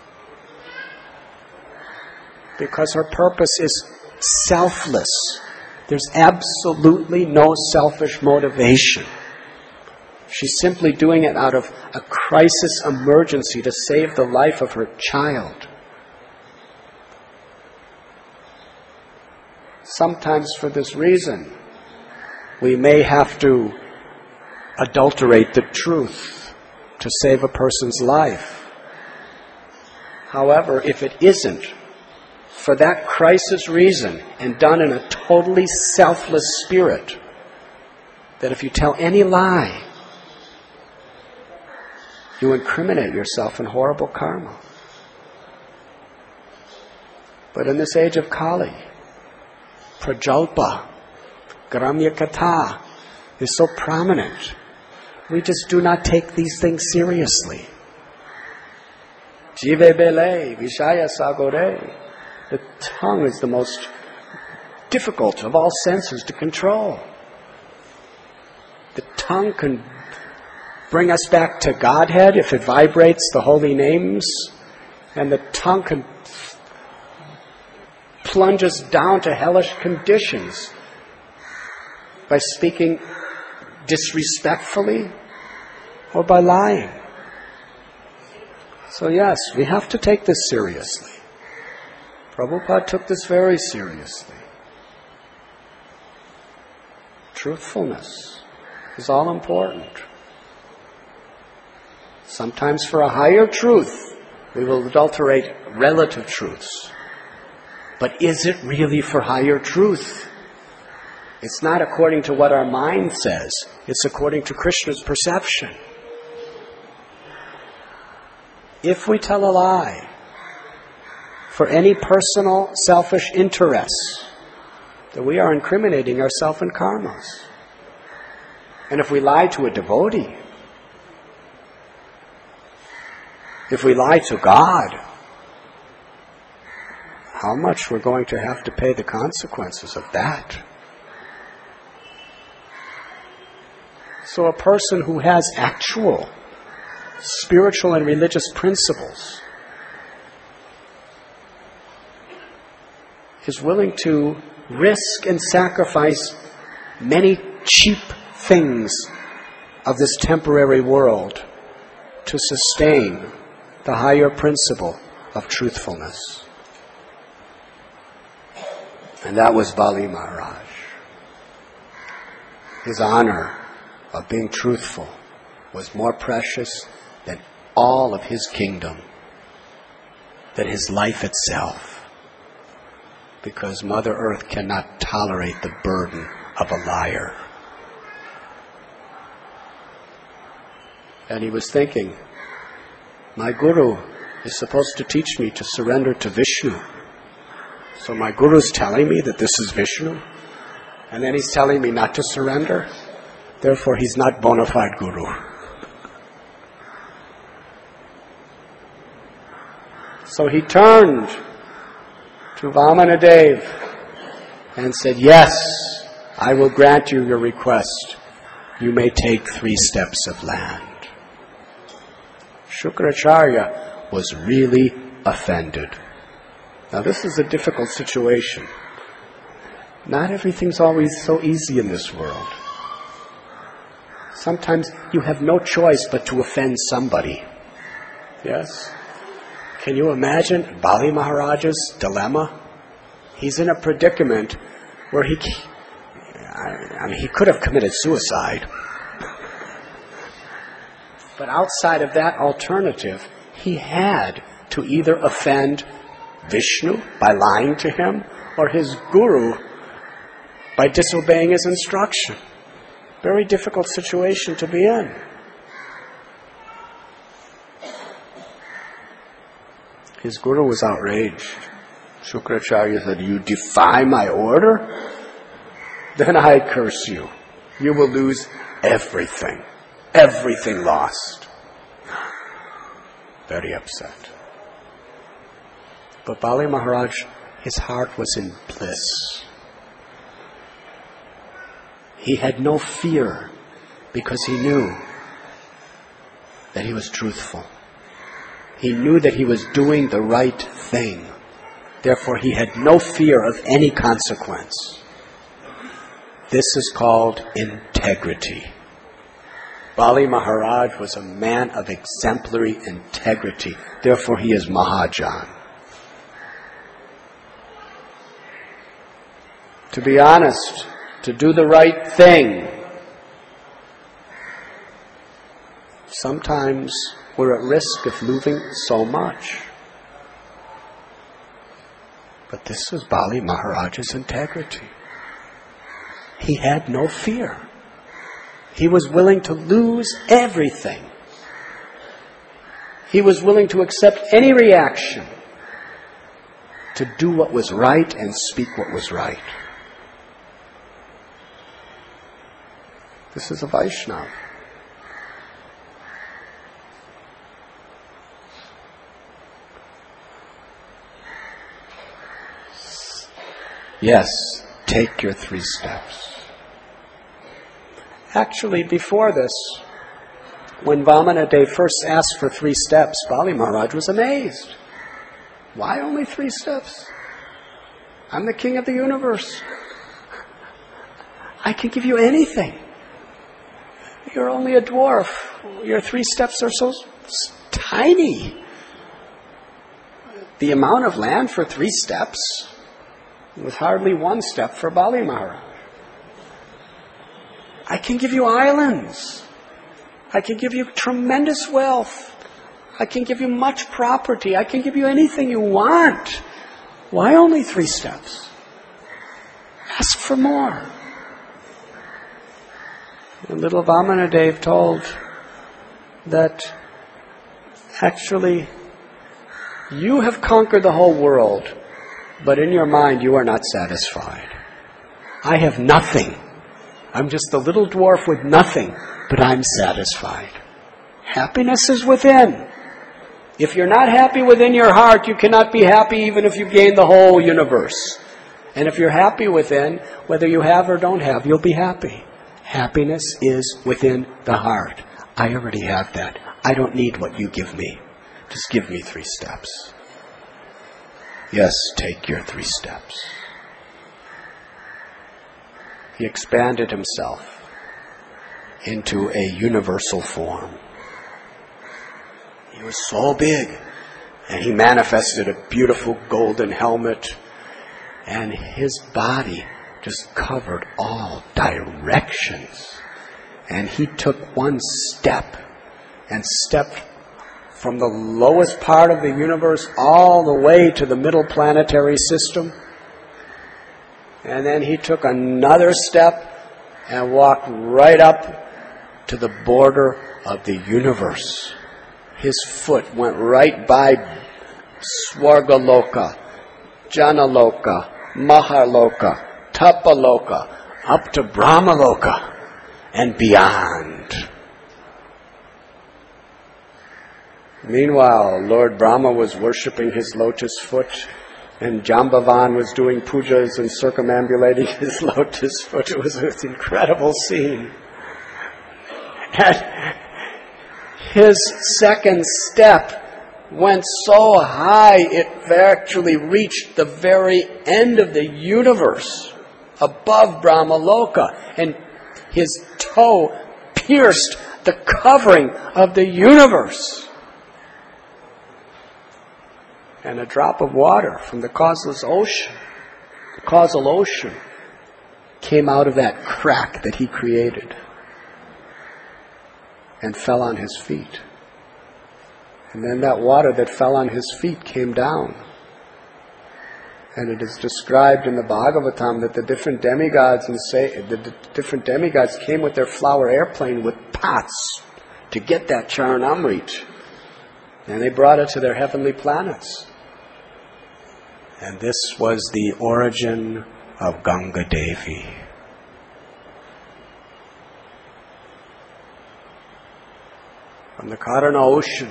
Speaker 1: Because her purpose is selfless. There's absolutely no selfish motivation. She's simply doing it out of a crisis emergency to save the life of her child. Sometimes for this reason, we may have to adulterate the truth to save a person's life. However, if it isn't for that crisis reason and done in a totally selfless spirit, that if you tell any lie, you incriminate yourself in horrible karma. But in this age of Kali, Prajalpa, Gramya Katha is so prominent. We just do not take these things seriously. Jive bele, Vishaya sagore. The tongue is the most difficult of all senses to control. The tongue can bring us back to Godhead if it vibrates the holy names, and the tongue can plunge us down to hellish conditions by speaking disrespectfully or by lying. So yes, we have to take this seriously. Prabhupada took this very seriously. Truthfulness is all important. Sometimes for a higher truth, we will adulterate relative truths. But is it really for higher truth? It's not according to what our mind says. It's according to Krishna's perception. If we tell a lie for any personal, selfish interests, then we are incriminating ourselves in karmas. And if we lie to a devotee, if we lie to God, how much we're going to have to pay the consequences of that. So a person who has actual spiritual and religious principles is willing to risk and sacrifice many cheap things of this temporary world to sustain the higher principle of truthfulness. And that was Bali Maharaj. His honor of being truthful was more precious than all of his kingdom, than his life itself, because Mother Earth cannot tolerate the burden of a liar. And he was thinking, my Guru is supposed to teach me to surrender to Vishnu. So my Guru's telling me that this is Vishnu, and then he's telling me not to surrender. Therefore, he's not bona fide Guru. So he turned to Vamanadev and said, yes, I will grant you your request. You may take three steps of land. Shukracharya was really offended. Now this is a difficult situation. Not everything's always so easy in this world. Sometimes you have no choice but to offend somebody. Yes? Can you imagine Bali Maharaj's dilemma? He's in a predicament where he, I mean, he could have committed suicide. But outside of that alternative, he had to either offend Vishnu by lying to him, or his Guru by disobeying his instruction. Very difficult situation to be in. His Guru was outraged. Shukracharya said, you defy my order? Then I curse you. You will lose everything. Everything lost. Very upset. But Bali Maharaj, his heart was in bliss. He had no fear because he knew that he was truthful. He knew that he was doing the right thing. Therefore, he had no fear of any consequence. This is called integrity. Bali Maharaj was a man of exemplary integrity. Therefore, he is Mahajan. To be honest, to do the right thing, sometimes we're at risk of losing so much. But this was Bali Maharaj's integrity. He had no fear. He was willing to lose everything. He was willing to accept any reaction to do what was right and speak what was right. This is a Vaishnava. Yes, take your three steps. Actually, before this, when Vamanadev first asked for three steps, Bali Maharaj was amazed. Why only three steps? I'm the king of the universe. I can give you anything. You're only a dwarf. Your three steps are so tiny. the amount of land for three steps with hardly one step for Bali Maharaj. I can give you islands. I can give you tremendous wealth. I can give you much property. I can give you anything you want. Why only three steps? Ask for more. And little Vamanadev told that actually you have conquered the whole world, but in your mind you are not satisfied. I have nothing. I'm just a little dwarf with nothing, but I'm satisfied. Happiness is within. If you're not happy within your heart, you cannot be happy even if you gain the whole universe. And if you're happy within, whether you have or don't have, you'll be happy. Happiness is within the heart. I already have that. I don't need what you give me. Just give me three steps. Yes, take your three steps. He expanded himself into a universal form. He was so big, and he manifested a beautiful golden helmet, and his body just covered all directions. And he took one step and stepped from the lowest part of the universe all the way to the middle planetary system. And then he took another step and walked right up to the border of the universe. His foot went right by Swargaloka, Janaloka, Mahaloka, Tapaloka, up to Brahmaloka and beyond. Meanwhile, Lord Brahma was worshipping his lotus foot, and Jambavan was doing pujas and circumambulating his lotus foot. It was an incredible scene. And his second step went so high it actually reached the very end of the universe, above Brahmaloka, and his toe pierced the covering of the universe. And a drop of water from the causeless ocean, the causal ocean, came out of that crack that he created and fell on his feet. And then that water that fell on his feet came down. And it is described in the Bhagavatam that the different demigods and say the d- different demigods came with their flower airplane with pots to get that Charanamrit. And they brought it to their heavenly planets. And this was the origin of Ganga Devi. From the Karana ocean,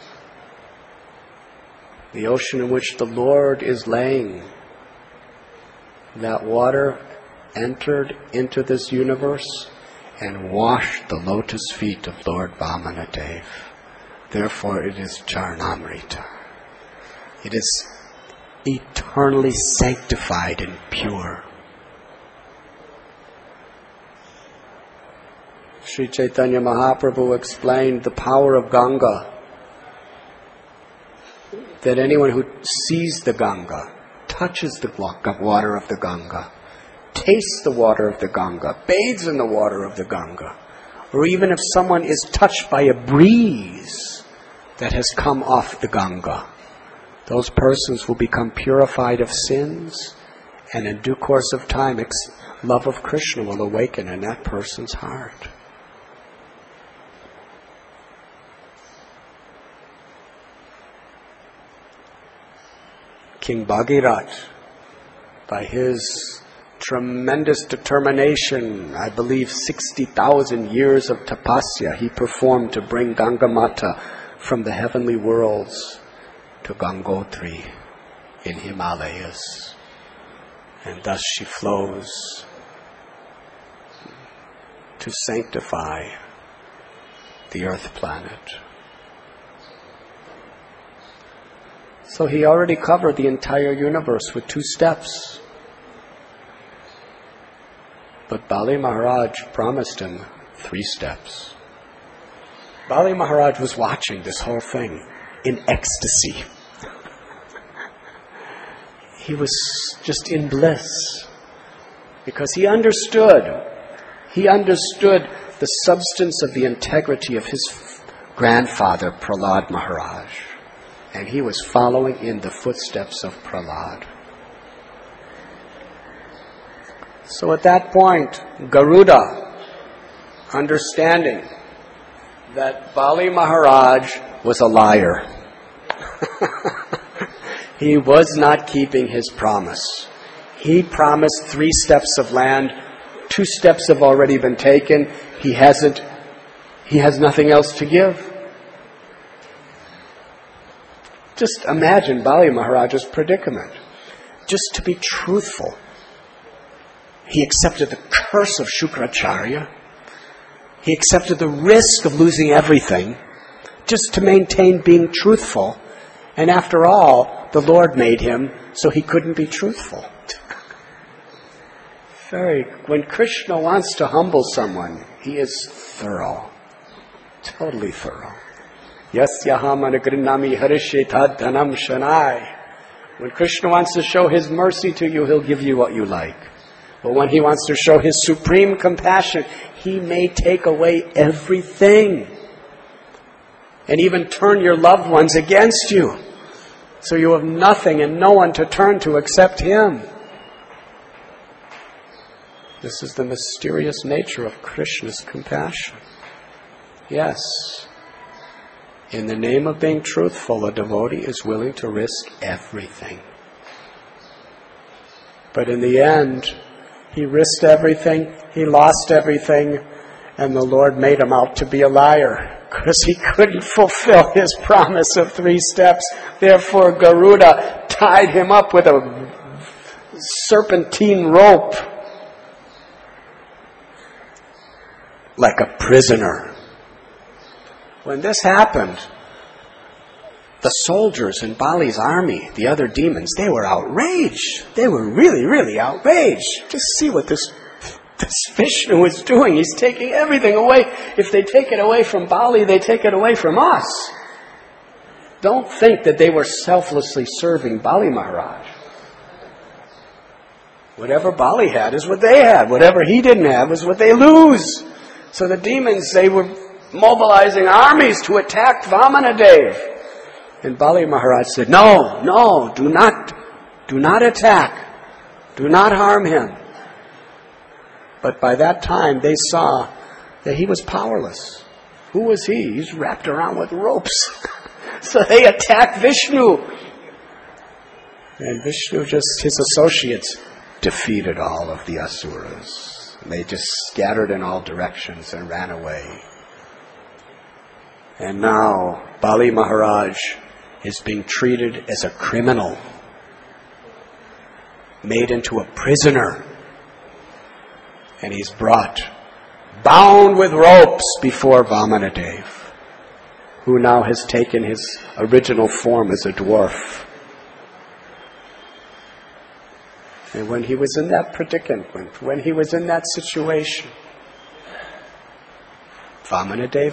Speaker 1: the ocean in which the Lord is laying, that water entered into this universe and washed the lotus feet of Lord Vamanadev. Therefore it is Charanamrita. It is eternally sanctified and pure. Sri Chaitanya Mahaprabhu explained the power of Ganga, that anyone who sees the Ganga, touches the water of the Ganga, tastes the water of the Ganga, bathes in the water of the Ganga, or even if someone is touched by a breeze that has come off the Ganga, those persons will become purified of sins, and in due course of time, love of Krishna will awaken in that person's heart. King Bhagirath, by his tremendous determination, I believe sixty thousand years of tapasya he performed to bring Ganga Mata from the heavenly worlds to Gangotri in Himalayas. And thus she flows to sanctify the earth planet. So he already covered the entire universe with two steps. But Bali Maharaj promised him three steps. Bali Maharaj was watching this whole thing in ecstasy. he was just in bliss. Because he understood, he understood the substance of the integrity of his grandfather, Prahlad Maharaj. And he was following in the footsteps of Prahlad. So at that point, Garuda, understanding that Bali Maharaj was a liar. He was not keeping his promise. He promised three steps of land. Two steps have already been taken. He hasn't, he has nothing else to give. Just imagine Bali Maharaj's predicament. Just to be truthful. He accepted the curse of Shukracharya. He accepted the risk of losing everything just to maintain being truthful. And after all, the Lord made him so he couldn't be truthful. Very, when Krishna wants to humble someone, he is thorough. Totally thorough. Yasyaham anagrinami harishetad dhanam shanai. When Krishna wants to show his mercy to you, he'll give you what you like. But when he wants to show his supreme compassion, he may take away everything. And even turn your loved ones against you. So you have nothing and no one to turn to except him. This is the mysterious nature of Krishna's compassion. Yes, in the name of being truthful, a devotee is willing to risk everything. But in the end, he risked everything, he lost everything, and the Lord made him out to be a liar, because he couldn't fulfill his promise of three steps. Therefore, Garuda tied him up with a serpentine rope, like a prisoner. When this happened, the soldiers in Bali's army, the other demons, they were outraged. They were really, really outraged. Just see what this, this Vishnu is doing. He's taking everything away. If they take it away from Bali, they take it away from us. Don't think that they were selflessly serving Bali Maharaj. Whatever Bali had is what they had. Whatever he didn't have is what they lose. So the demons, they were mobilizing armies to attack Vamanadev. And Bali Maharaj said, no, no, do not, do not attack. Do not harm him. But by that time, they saw that he was powerless. Who was he? He's wrapped around with ropes. So they attacked Vishnu. And Vishnu, just his associates, defeated all of the asuras. And they just scattered in all directions and ran away. And now, Bali Maharaj is being treated as a criminal, made into a prisoner. And he's brought, bound with ropes, before Vamanadev, who now has taken his original form as a dwarf. And when he was in that predicament, when he was in that situation, Vamanadev,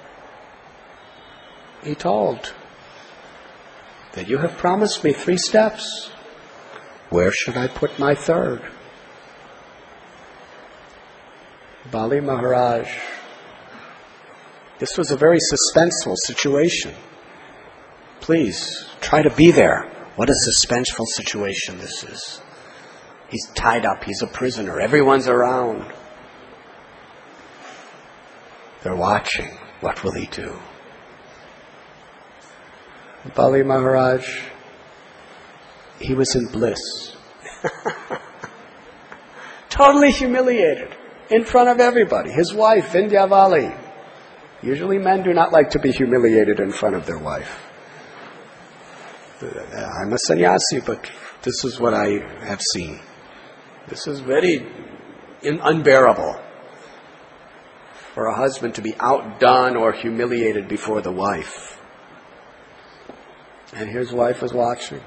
Speaker 1: he told that you have promised me three steps. Where should I put my third? Bali Maharaj, this was a very suspenseful situation. Please, try to be there. What a suspenseful situation this is. He's tied up, he's a prisoner, everyone's around. They're watching. What will he do? Bali Maharaj, he was in bliss. Totally humiliated in front of everybody. His wife, Vindhyavali. Usually men do not like to be humiliated in front of their wife. I'm a sannyasi, but this is what I have seen. This is very unbearable for a husband to be outdone or humiliated before the wife. And his wife was watching.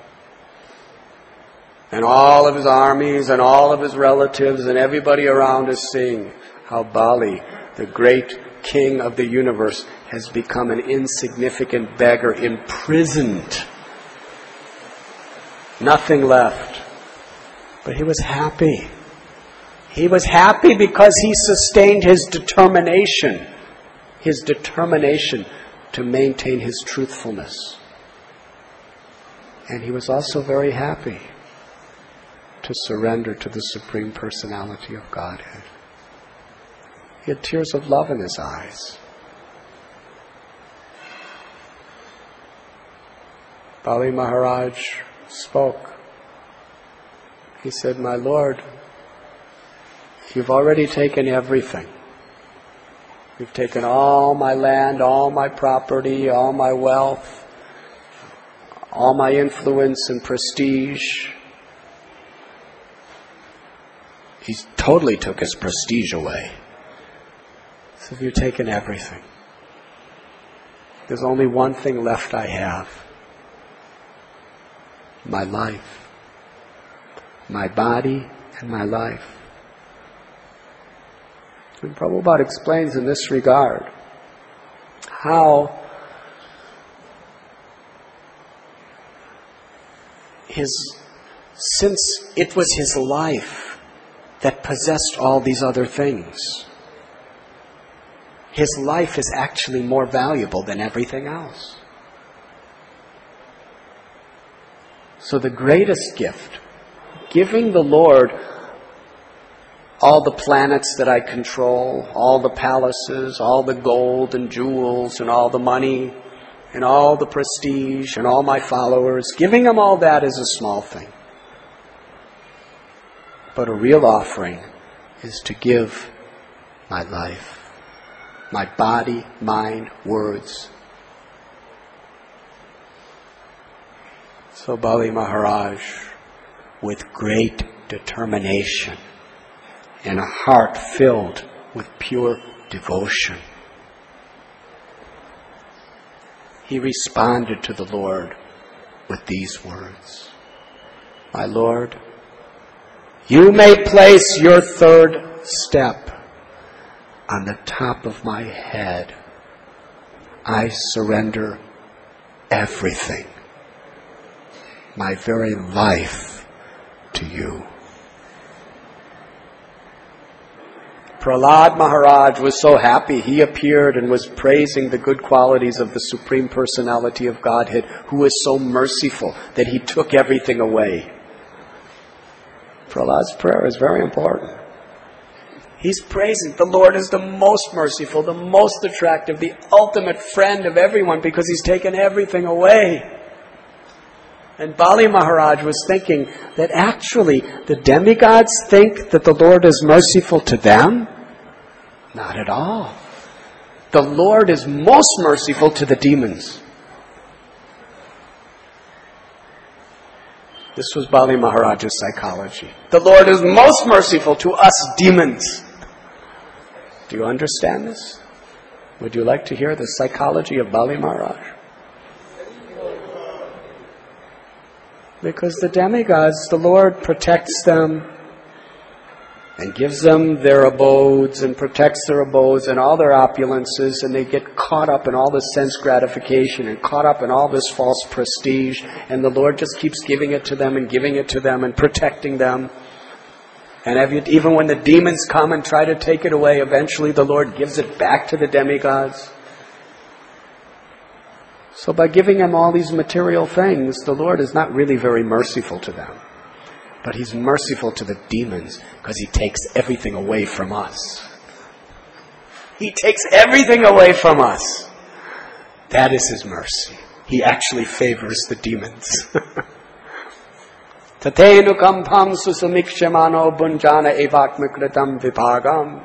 Speaker 1: And all of his armies and all of his relatives and everybody around is seeing how Bali, the great king of the universe, has become an insignificant beggar, imprisoned. Nothing left. But he was happy. He was happy because he sustained his determination, his determination to maintain his truthfulness. And he was also very happy to surrender to the Supreme Personality of Godhead. He had tears of love in his eyes. Bali Maharaj spoke. He said, "My Lord, you've already taken everything. You've taken all my land, all my property, all my wealth, all my influence and prestige." He totally took his prestige away. So you've taken everything. There's only one thing left I have. My life. My body and my life. And Prabhupada explains in this regard how his, since it was his life that possessed all these other things, his life is actually more valuable than everything else. So the greatest gift, giving the Lord all the planets that I control, all the palaces, all the gold and jewels and all the money and all the prestige and all my followers, giving him all that is a small thing. But a real offering is to give my life, my body, mind, words. So Bali Maharaj, with great determination and a heart filled with pure devotion, he responded to the Lord with these words: "My Lord, you may place your third step on the top of my head. I surrender everything, my very life, to you." Prahlad Maharaj was so happy. He appeared and was praising the good qualities of the Supreme Personality of Godhead, who is so merciful that he took everything away. Prahlad's prayer is very important. He's praising the Lord is the most merciful, the most attractive, the ultimate friend of everyone because he's taken everything away. And Bali Maharaj was thinking that actually the demigods think that the Lord is merciful to them? Not at all. The Lord is most merciful to the demons. This was Bali Maharaj's psychology. The Lord is most merciful to us demons. Do you understand this? Would you like to hear the psychology of Bali Maharaj? Because the demigods, the Lord protects them and gives them their abodes and protects their abodes and all their opulences, and they get caught up in all this sense gratification and caught up in all this false prestige, and the Lord just keeps giving it to them and giving it to them and protecting them. And even when the demons come and try to take it away, eventually the Lord gives it back to the demigods. So by giving them all these material things, the Lord is not really very merciful to them. But He's merciful to the demons because He takes everything away from us. He takes everything away from us. That is His mercy. He actually favors the demons. Tatenu kampam susamikshemano bunjana evakmikritam vipagam.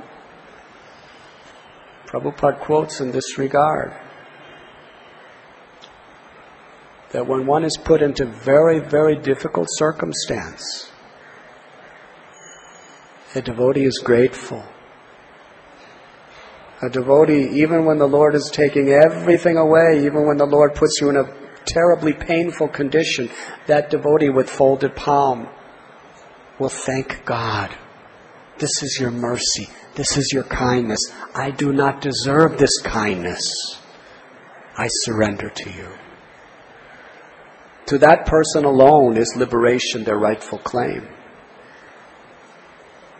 Speaker 1: Prabhupada quotes in this regard that when one is put into very, very difficult circumstance, a devotee is grateful. A devotee, even when the Lord is taking everything away, even when the Lord puts you in a terribly painful condition, that devotee with folded palm will thank God. This is your mercy. This is your kindness. I do not deserve this kindness. I surrender to you. To that person alone is liberation their rightful claim.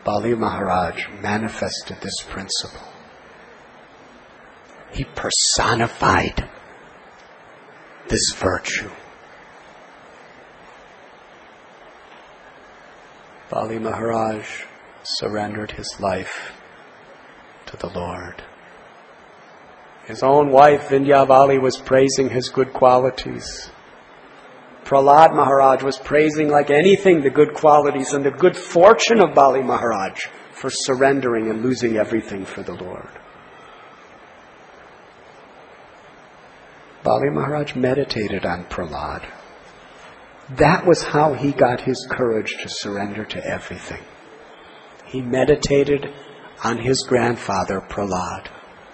Speaker 1: Bali Maharaj manifested this principle. He personified this virtue. Bali Maharaj surrendered his life to the Lord. His own wife, Vindhyavali, was praising his good qualities. Prahlad Maharaj was praising like anything the good qualities and the good fortune of Bali Maharaj for surrendering and losing everything for the Lord. Bali Maharaj meditated on Prahlad. That was how he got his courage to surrender to everything. He meditated on his grandfather Prahlad.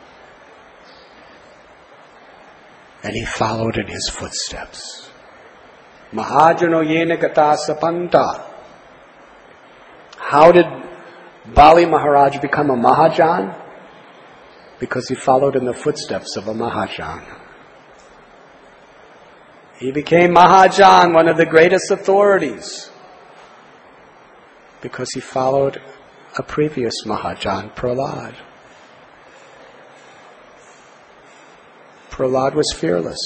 Speaker 1: And he followed in his footsteps. Mahajano yena gata sapanta. How did Bali Maharaj become a Mahajan? Because he followed in the footsteps of a Mahajan. He became Mahajan, one of the greatest authorities, because he followed a previous Mahajan, Prahlad. Prahlad was fearless.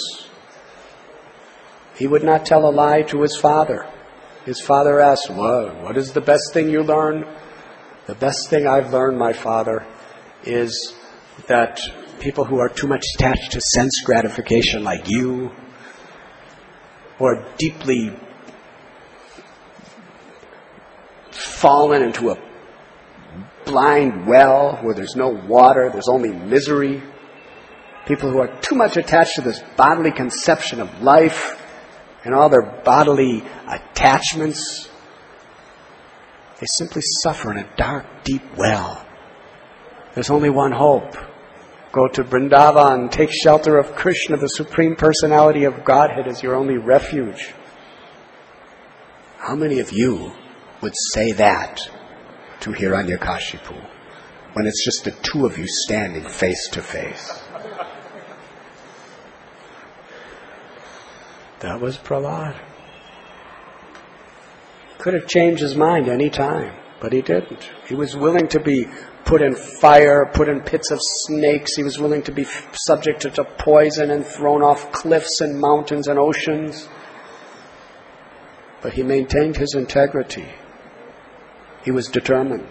Speaker 1: He would not tell a lie to his father. His father asked, "What? What is the best thing you learn?" "The best thing I've learned, my father, is that people who are too much attached to sense gratification like you, who are deeply fallen into a blind well where there's no water, there's only misery, people who are too much attached to this bodily conception of life and all their bodily attachments, they simply suffer in a dark, deep well. There's only one hope. Go to Vrindavan, take shelter of Krishna, the Supreme Personality of Godhead, as your only refuge." How many of you would say that to Hiranyakashipu when it's just the two of you standing face to face? That was Prahlad. Could have changed his mind any time, but he didn't. He was willing to be put in fire, put in pits of snakes. He was willing to be subjected to poison and thrown off cliffs and mountains and oceans. But he maintained his integrity. He was determined.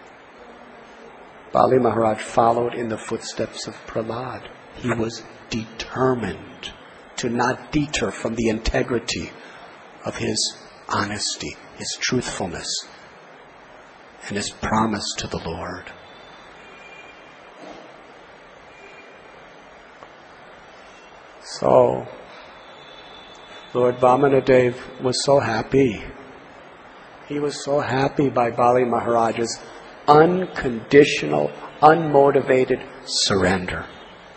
Speaker 1: Bali Maharaj followed in the footsteps of Prahlad. He was determined to not deter from the integrity of his honesty, his truthfulness, and his promise to the Lord. So, Lord Vamanadev was so happy. He was so happy by Bali Maharaj's unconditional, unmotivated surrender.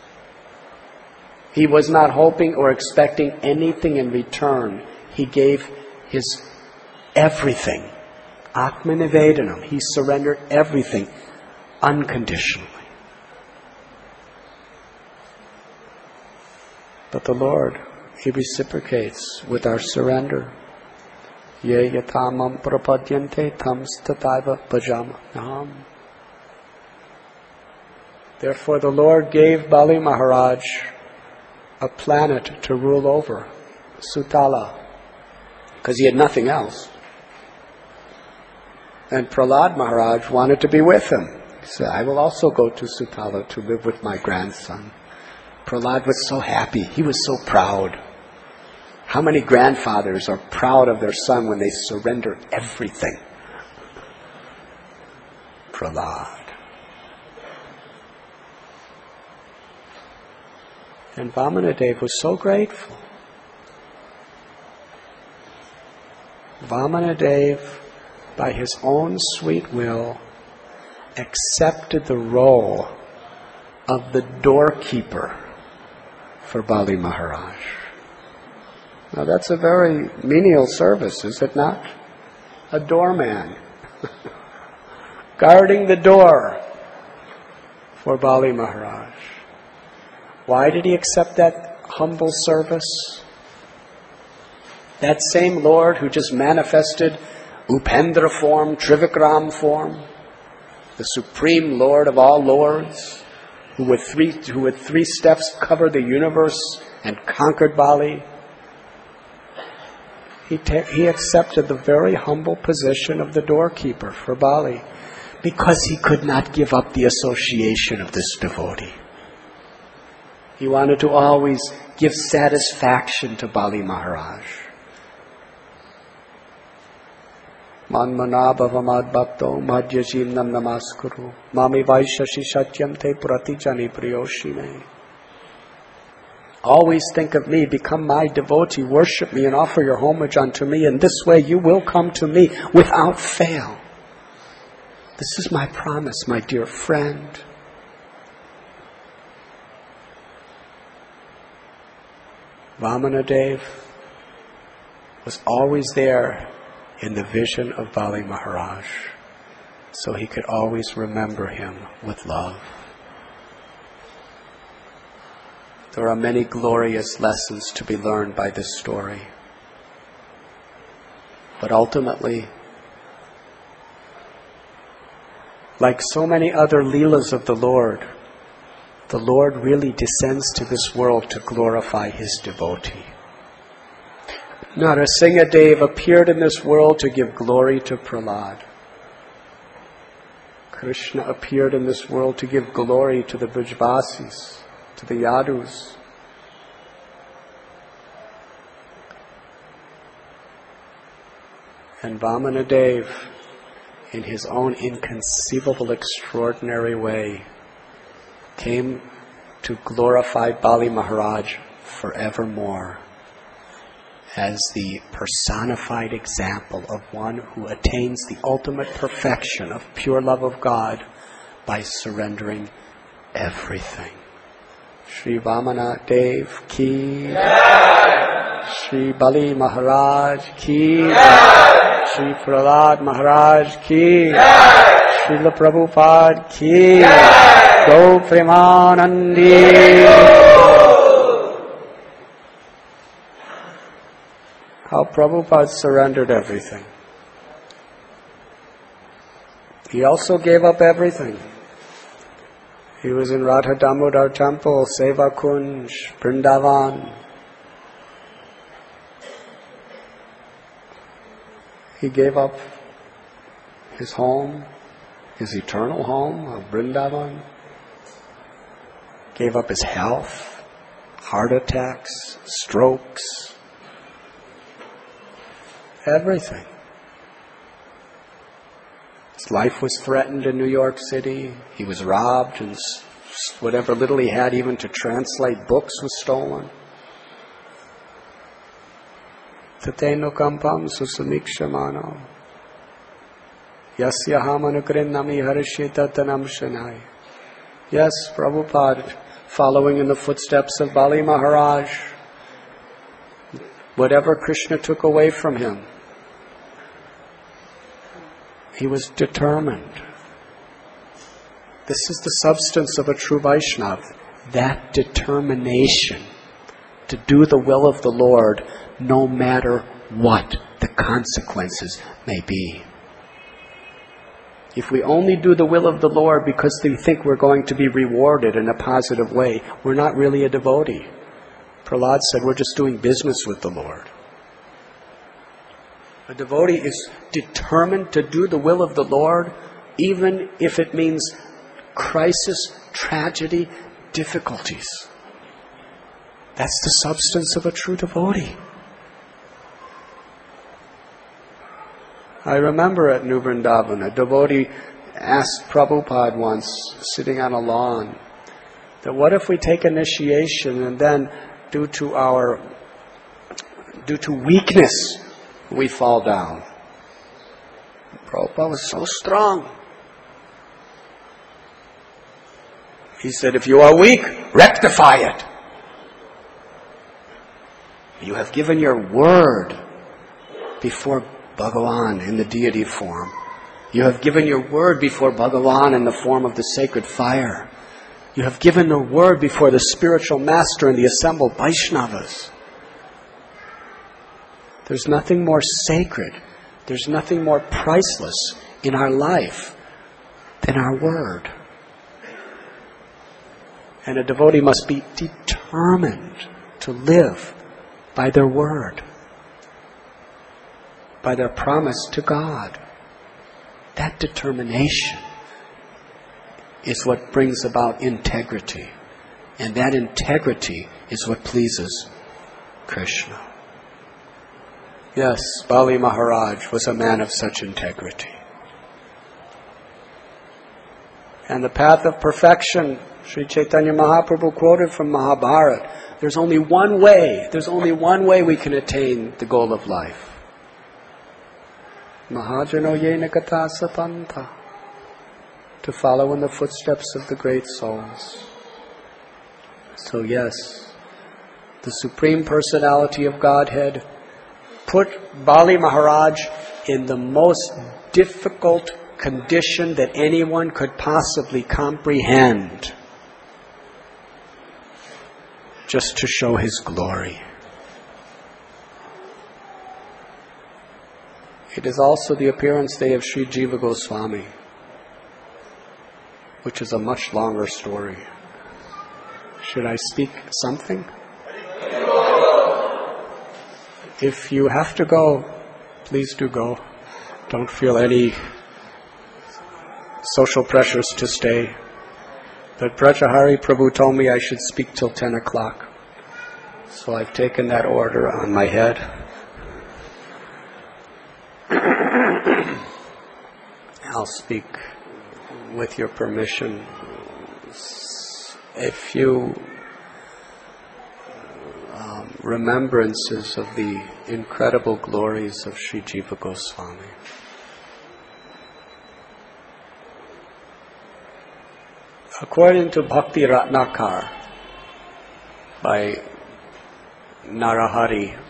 Speaker 1: He was not hoping or expecting anything in return. He gave his everything. Atmanivedanam. He surrendered everything unconditionally. But the Lord, He reciprocates with our surrender. Ye yatamam prapadyante tam stataiva bhajamaham. Therefore the Lord gave Bali Maharaj a planet to rule over, Sutala, because he had nothing else. And Prahlad Maharaj wanted to be with him. He said, "I will also go to Sutala to live with my grandson." Prahlad was so happy. He was so proud. How many grandfathers are proud of their son when they surrender everything? Prahlad. And Vamanadev was so grateful. Vamanadev, by his own sweet will, accepted the role of the doorkeeper for Bali Maharaj. Now that's a very menial service, is it not? A doorman. Guarding the door for Bali Maharaj. Why did he accept that humble service? That same Lord who just manifested Upendra form, Trivikram form, the Supreme Lord of all lords, who with three, who with three steps covered the universe and conquered Bali, he, ta- he accepted the very humble position of the doorkeeper for Bali because he could not give up the association of this devotee. He wanted to always give satisfaction to Bali Maharaj. Manmanabhavamad bhakto madhyajim nam namaskuru mami vaishashi satyam te pratijani priyoshime. Always think of me, become my devotee, worship me and offer your homage unto me. In this way you will come to me without fail. This is my promise, my dear friend. Vamanadev was always there in the vision of Bali Maharaj, so he could always remember him with love. There are many glorious lessons to be learned by this story. But ultimately, like so many other leelas of the Lord, the Lord really descends to this world to glorify His devotee. Narasimhadev appeared in this world to give glory to Prahlad. Krishna appeared in this world to give glory to the Brajvasis, to the Yadus. And Vamanadev, in his own inconceivable, extraordinary way, came to glorify Bali Maharaj forevermore as the personified example of one who attains the ultimate perfection of pure love of God by surrendering everything. Shri Vamana Dev ki Jai. Shri Bali Maharaj ki Jai. Shri Prahlad Maharaj ki Jai. Srila Prabhupada ki Jai. Go Premanandi. How Prabhupada surrendered everything. He also gave up everything. He was in Radha Damodar Temple, Seva Kunj, Vrindavan. He gave up his home, his eternal home of Vrindavan. Gave up his health, heart attacks, strokes, everything. His life was threatened in New York City. He was robbed, and whatever little he had even to translate books was stolen. Tateno kampam susamikshamano yasyaham anukrinnami harishitatanam shanai. Yes, Prabhupada, following in the footsteps of Bali Maharaj, whatever Krishna took away from him, he was determined. This is the substance of a true Vaishnava, that determination to do the will of the Lord no matter what the consequences may be. If we only do the will of the Lord because we think we're going to be rewarded in a positive way, we're not really a devotee. Prahlad said, we're just doing business with the Lord. A devotee is determined to do the will of the Lord, even if it means crisis, tragedy, difficulties. That's the substance of a true devotee. I remember at New Vrindavan, a devotee asked Prabhupada once, sitting on a lawn, that what if we take initiation and then due to our, due to weakness, we fall down. Prabhupada was so strong. He said, if you are weak, rectify it. You have given your word before Bhagavan in the deity form. You have given your word before Bhagavan in the form of the sacred fire. You have given your word before the spiritual master and the assembled Vaishnavas. There's nothing more sacred, there's nothing more priceless in our life than our word. And a devotee must be determined to live by their word, by their promise to God. That determination is what brings about integrity. And that integrity is what pleases Krishna. Yes, Bali Maharaj was a man of such integrity. And the path of perfection, Sri Chaitanya Mahaprabhu quoted from Mahabharata, there's only one way, there's only one way we can attain the goal of life. Mahajano yena katha sapanta, to follow in the footsteps of the great souls. So yes, the Supreme Personality of Godhead put Bali Maharaj in the most difficult condition that anyone could possibly comprehend, just to show His glory. It is also the appearance day of Sri Jiva Goswami, which is a much longer story. Should I speak something? If you have to go, please do go. Don't feel any social pressures to stay. But Brajahari Prabhu told me I should speak till ten o'clock. So I've taken that order on my head. I'll speak with your permission. A few um, remembrances of the incredible glories of Sri Jiva Goswami. According to Bhakti Ratnakar by Narahari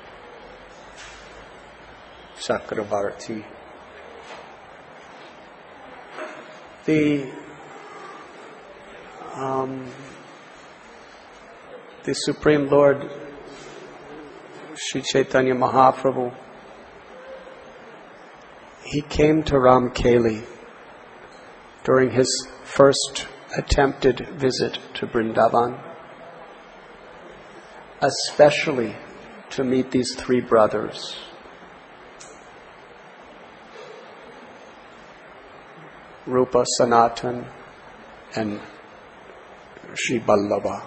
Speaker 1: Chakravarti, the um, the Supreme Lord Sri Chaitanya Mahaprabhu, he came to Ramkeli during his first attempted visit to Vrindavan, especially to meet these three brothers. Rupa, Sanatan, and Sri Vallabha.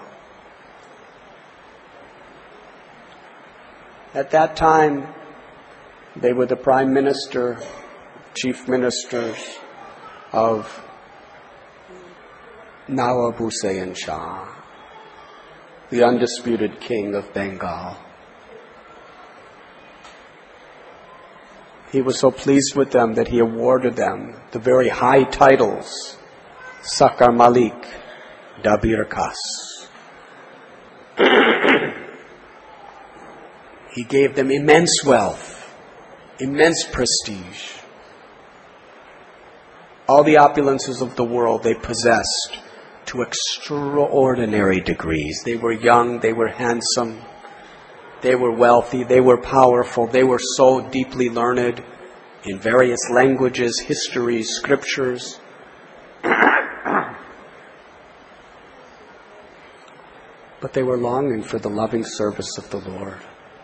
Speaker 1: At that time, they were the prime minister, chief ministers of Nawab Hussain Shah, the undisputed king of Bengal. He was so pleased with them that he awarded them the very high titles, Sakar Malik, Dabir Khas. He gave them immense wealth, immense prestige. All the opulences of the world they possessed to extraordinary degrees. They were young, they were handsome, they were wealthy, they were powerful, they were so deeply learned in various languages, histories, scriptures. But they were longing for the loving service of the Lord.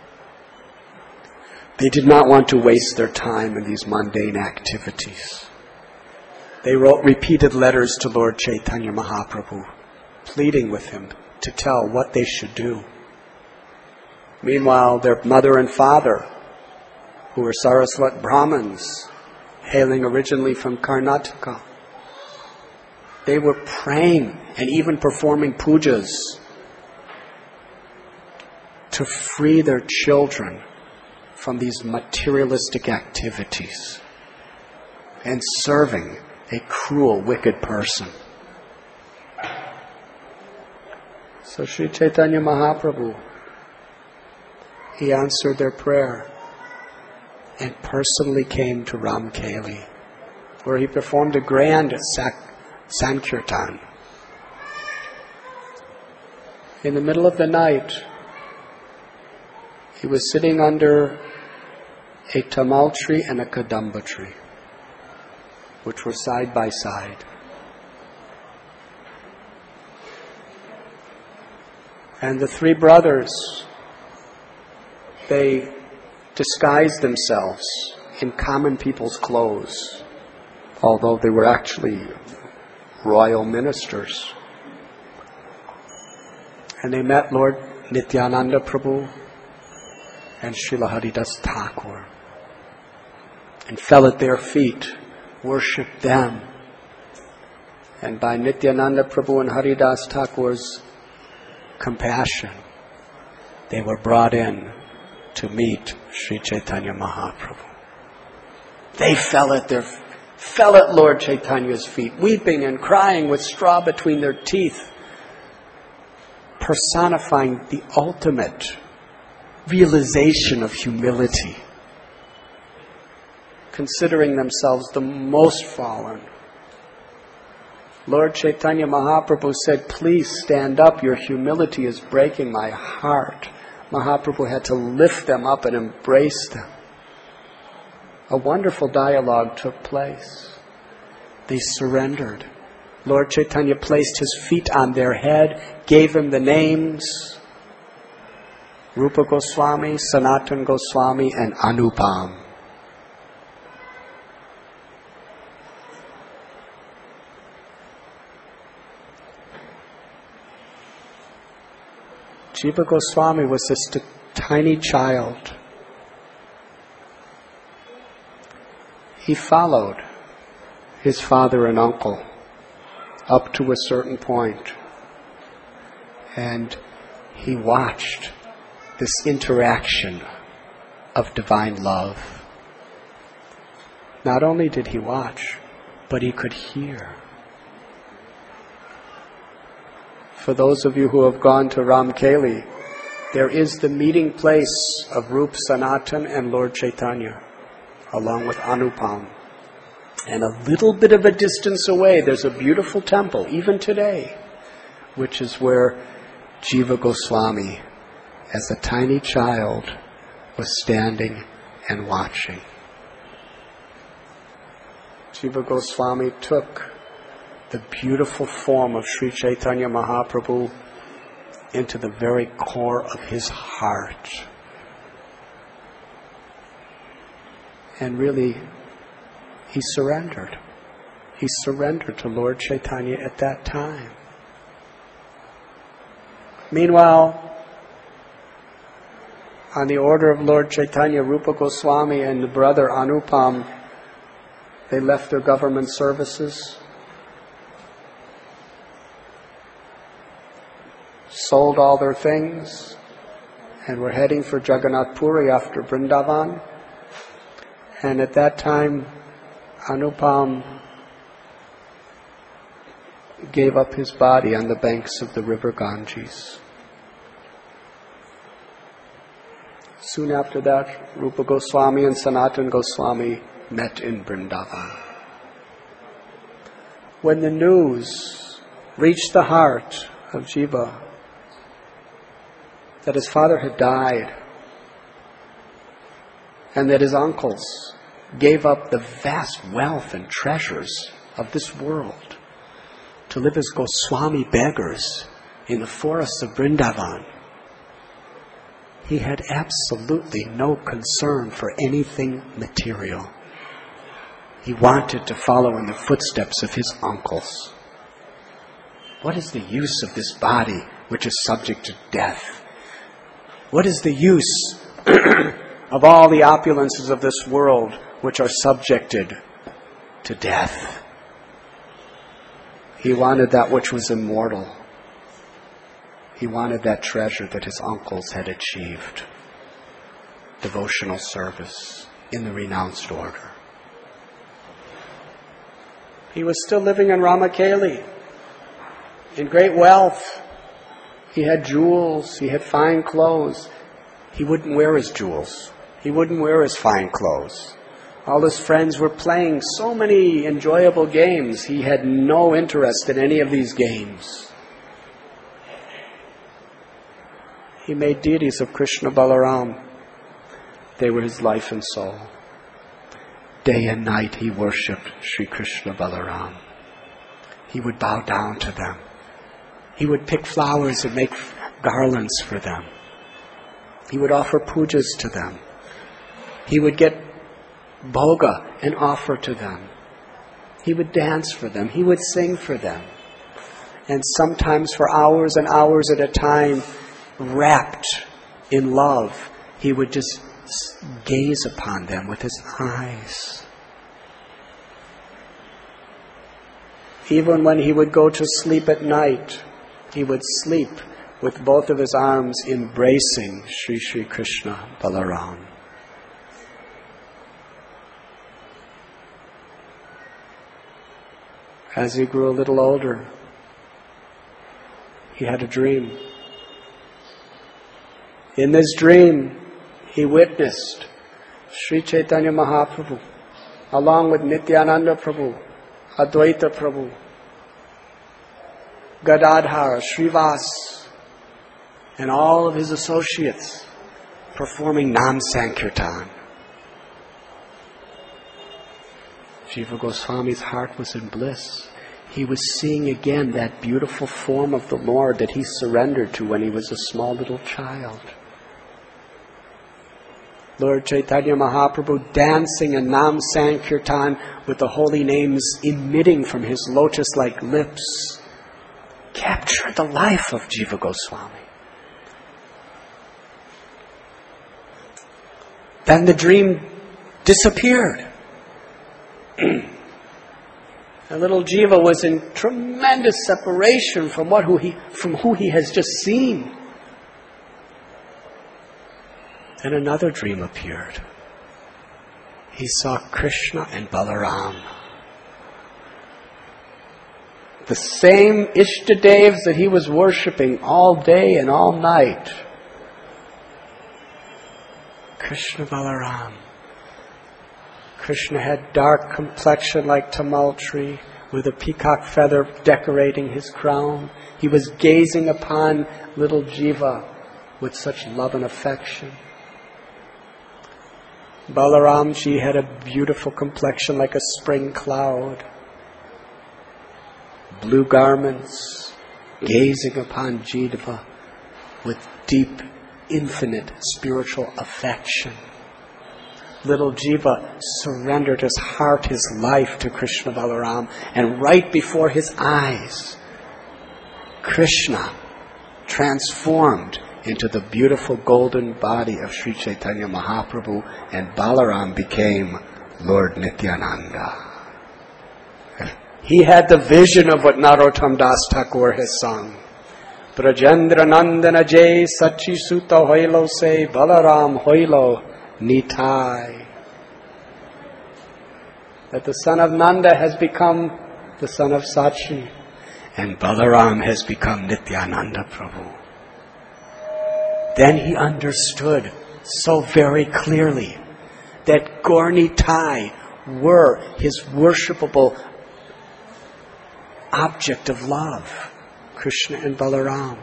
Speaker 1: They did not want to waste their time in these mundane activities. They wrote repeated letters to Lord Chaitanya Mahaprabhu, pleading with him to tell what they should do. Meanwhile, their mother and father, who were Saraswat Brahmins, hailing originally from Karnataka, they were praying and even performing pujas to free their children from these materialistic activities and serving a cruel, wicked person. So Sri Chaitanya Mahaprabhu, he answered their prayer and personally came to Ramkeli, where he performed a grand sac- Sankirtan. In the middle of the night, he was sitting under a tamal tree and a kadamba tree, which were side by side. And the three brothers, they disguised themselves in common people's clothes, although they were actually royal ministers. And they met Lord Nityananda Prabhu and Srila Haridas Thakur and fell at their feet, worshipped them. And by Nityananda Prabhu and Haridas Thakur's compassion, they were brought in to meet Sri Chaitanya Mahaprabhu. They fell at their fell at Lord Chaitanya's feet, weeping and crying with straw between their teeth, personifying the ultimate realization of humility, considering themselves the most fallen. Lord Chaitanya Mahaprabhu said, "Please stand up, your humility is breaking my heart." Mahaprabhu had to lift them up and embrace them. A wonderful dialogue took place. They surrendered. Lord Chaitanya placed his feet on their head, gave them the names Rupa Goswami, Sanatan Goswami, and Anupam. Jiva Goswami was just a tiny child. He followed his father and uncle up to a certain point, and he watched this interaction of divine love. Not only did he watch, but he could hear. For those of you who have gone to Ramkeli, there is the meeting place of Rup Sanatan and Lord Chaitanya, along with Anupam. And a little bit of a distance away, there's a beautiful temple, even today, which is where Jiva Goswami, as a tiny child, was standing and watching. Jiva Goswami took the beautiful form of Sri Chaitanya Mahaprabhu into the very core of his heart. And really, he surrendered. He surrendered to Lord Chaitanya at that time. Meanwhile, on the order of Lord Chaitanya, Rupa Goswami and the brother Anupam, they left their government services, sold all their things, and were heading for Jagannath Puri after Vrindavan. And at that time, Anupam gave up his body on the banks of the river Ganges. Soon after that, Rupa Goswami and Sanatan Goswami met in Vrindavan. When the news reached the heart of Jiva that his father had died and that his uncles gave up the vast wealth and treasures of this world to live as Goswami beggars in the forests of Vrindavan, he had absolutely no concern for anything material. He wanted to follow in the footsteps of his uncles. What is the use of this body which is subject to death? What is the use of all the opulences of this world which are subjected to death? He wanted that which was immortal. He wanted that treasure that his uncles had achieved. Devotional service in the renounced order. He was still living in Ramakeli, in great wealth. He had jewels, he had fine clothes. He wouldn't wear his jewels. He wouldn't wear his fine clothes. All his friends were playing so many enjoyable games. He had no interest in any of these games. He made deities of Krishna Balaram. They were his life and soul. day and night he worshipped Sri Krishna Balaram. He would bow down to them. He would pick flowers and make garlands for them. He would offer pujas to them. He would get bhoga and offer to them. He would dance for them. He would sing for them. And sometimes for hours and hours at a time, wrapped in love, he would just gaze upon them with his eyes. Even when he would go to sleep at night, he would sleep with both of his arms embracing Sri Sri Krishna Balaram. As he grew a little older, he had a dream. In this dream, he witnessed Sri Chaitanya Mahaprabhu, along with Nityananda Prabhu, Advaita Prabhu, Gadadhar, Srivas, and all of his associates performing Nam Sankirtan. Jiva Goswami's heart was in bliss. He was seeing again that beautiful form of the Lord that he surrendered to when he was a small little child. Lord Chaitanya Mahaprabhu dancing a Nam Sankirtan with the holy names emitting from his lotus-like lips captured the life of Jiva Goswami. Then the dream disappeared. And little Jiva was in tremendous separation from what who he from who he has just seen. And another dream appeared. He saw Krishna and Balaram. The same Ishtadevs that he was worshipping all day and all night. Krishna Balaram. Krishna had dark complexion like Tamal tree, with a peacock feather decorating his crown. He was gazing upon little Jiva with such love and affection. Balaramji had a beautiful complexion like a spring cloud. Blue garments, gazing upon Jiva with deep, infinite spiritual affection. Little Jiva surrendered his heart, his life to Krishna Balaram, and right before his eyes, Krishna transformed into the beautiful golden body of Sri Chaitanya Mahaprabhu, and Balaram became Lord Nityananda. He had the vision of what Narottam Das Thakur has sung. Brajendra Nandana Jay Sachi Sutta Hoilo Se Balaram Hoilo Nitai. That the son of Nanda has become the son of Sachi, and Balaram has become Nityananda Prabhu. Then he understood so very clearly that Gaur Nitai were his worshipable object of love, Krishna and Balaram.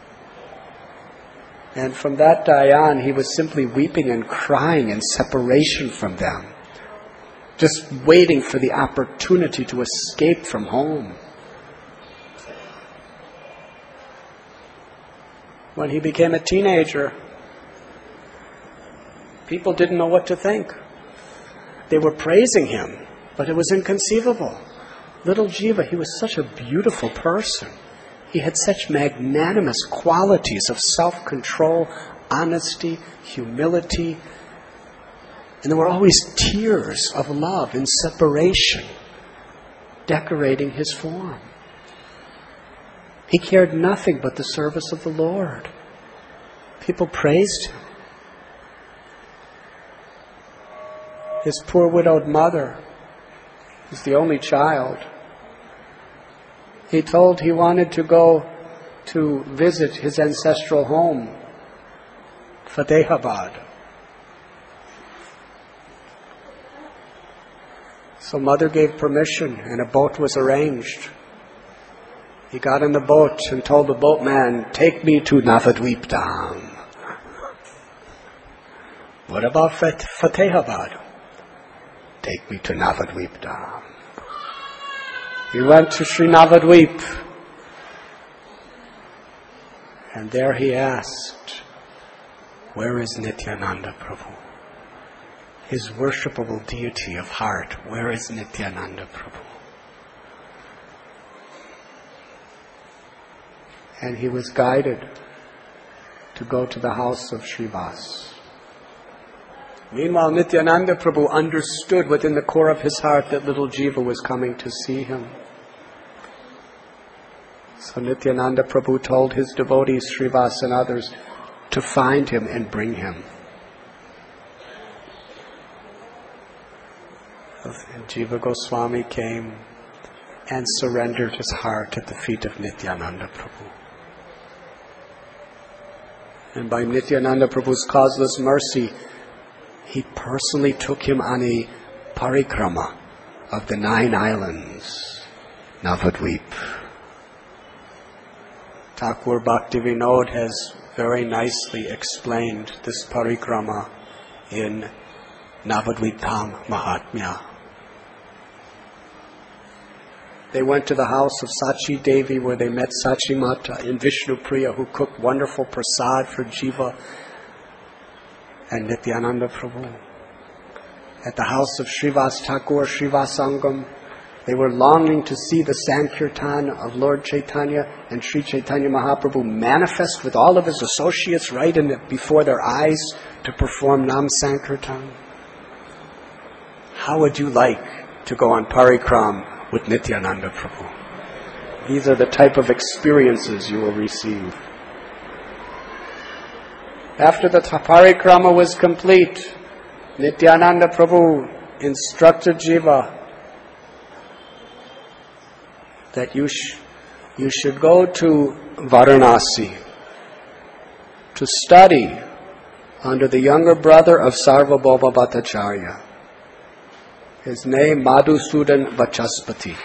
Speaker 1: And from that day on, he was simply weeping and crying in separation from them, just waiting for the opportunity to escape from home. When he became a teenager, people didn't know what to think. They were praising him, but it was inconceivable. Little Jiva, he was such a beautiful person. He had such magnanimous qualities of self-control, honesty, humility. And there were always tears of love in separation decorating his form. He cared nothing but the service of the Lord. People praised him. His poor widowed mother was the only child. He told he wanted to go to visit his ancestral home, Fatehabad. So mother gave permission and a boat was arranged. He got in the boat and told the boatman, "Take me to Navadvip Dham." What about Fatehabad? take me to Navadvip Dham. He went to Sri Navadvip, and there he asked, where is Nityananda Prabhu? His worshipable deity of heart, where is Nityananda Prabhu? And he was guided to go to the house of Srivas. Meanwhile, Nityananda Prabhu understood within the core of his heart that little Jiva was coming to see him. So Nityananda Prabhu told his devotees, Srivas and others, to find him and bring him. And Jiva Goswami came and surrendered his heart at the feet of Nityananda Prabhu. And by Nityananda Prabhu's causeless mercy, he personally took him on a parikrama of the nine islands, Navadvip. Thakur Bhaktivinoda has very nicely explained this parikrama in Navadvip Dham Mahatmya. They went to the house of Sachi Devi where they met Sachi Mata and Vishnu Priya, who cooked wonderful prasad for Jiva and Nityananda Prabhu. At the house of Srivas Thakur, Srivasangam, they were longing to see the Sankirtan of Lord Chaitanya and Sri Chaitanya Mahaprabhu manifest with all of his associates right in the, before their eyes to perform Nam Sankirtan. How would you like to go on parikram with Nityananda Prabhu? These are the type of experiences you will receive. After the parikrama was complete, Nityananda Prabhu instructed Jiva that you, sh- you should go to Varanasi to study under the younger brother of Sarvabhauma Bhattacharya. His name, Madhusudan Vachaspati.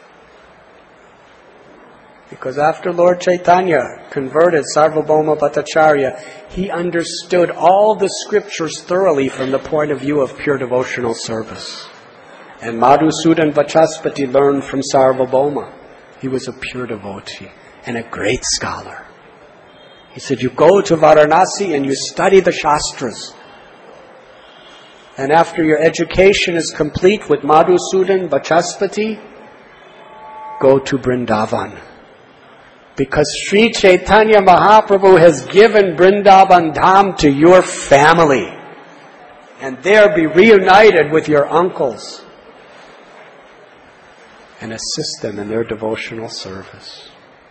Speaker 1: Because after Lord Chaitanya converted Sarvabhauma Bhattacharya, he understood all the scriptures thoroughly from the point of view of pure devotional service. And Madhusudan Vachaspati learned from Sarvabhauma. He was a pure devotee and a great scholar. He said, you go to Varanasi and you study the Shastras. And after your education is complete with Madhusudan Vachaspati, go to Vrindavan. Because Sri Chaitanya Mahaprabhu has given Vrindavan Dham to your family. And there be reunited with your uncles. And assist them in their devotional service.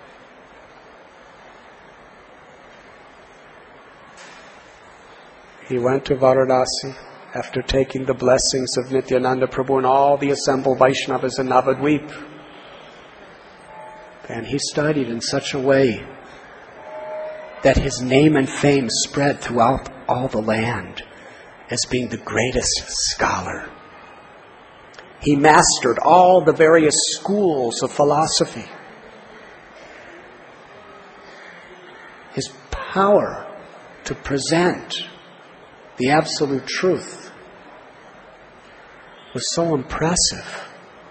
Speaker 1: He went to Varanasi after taking the blessings of Nityananda Prabhu and all the assembled Vaishnavas in Navadvip. And he studied in such a way that his name and fame spread throughout all the land as being the greatest scholar. He mastered all the various schools of philosophy. His power to present the absolute truth was so impressive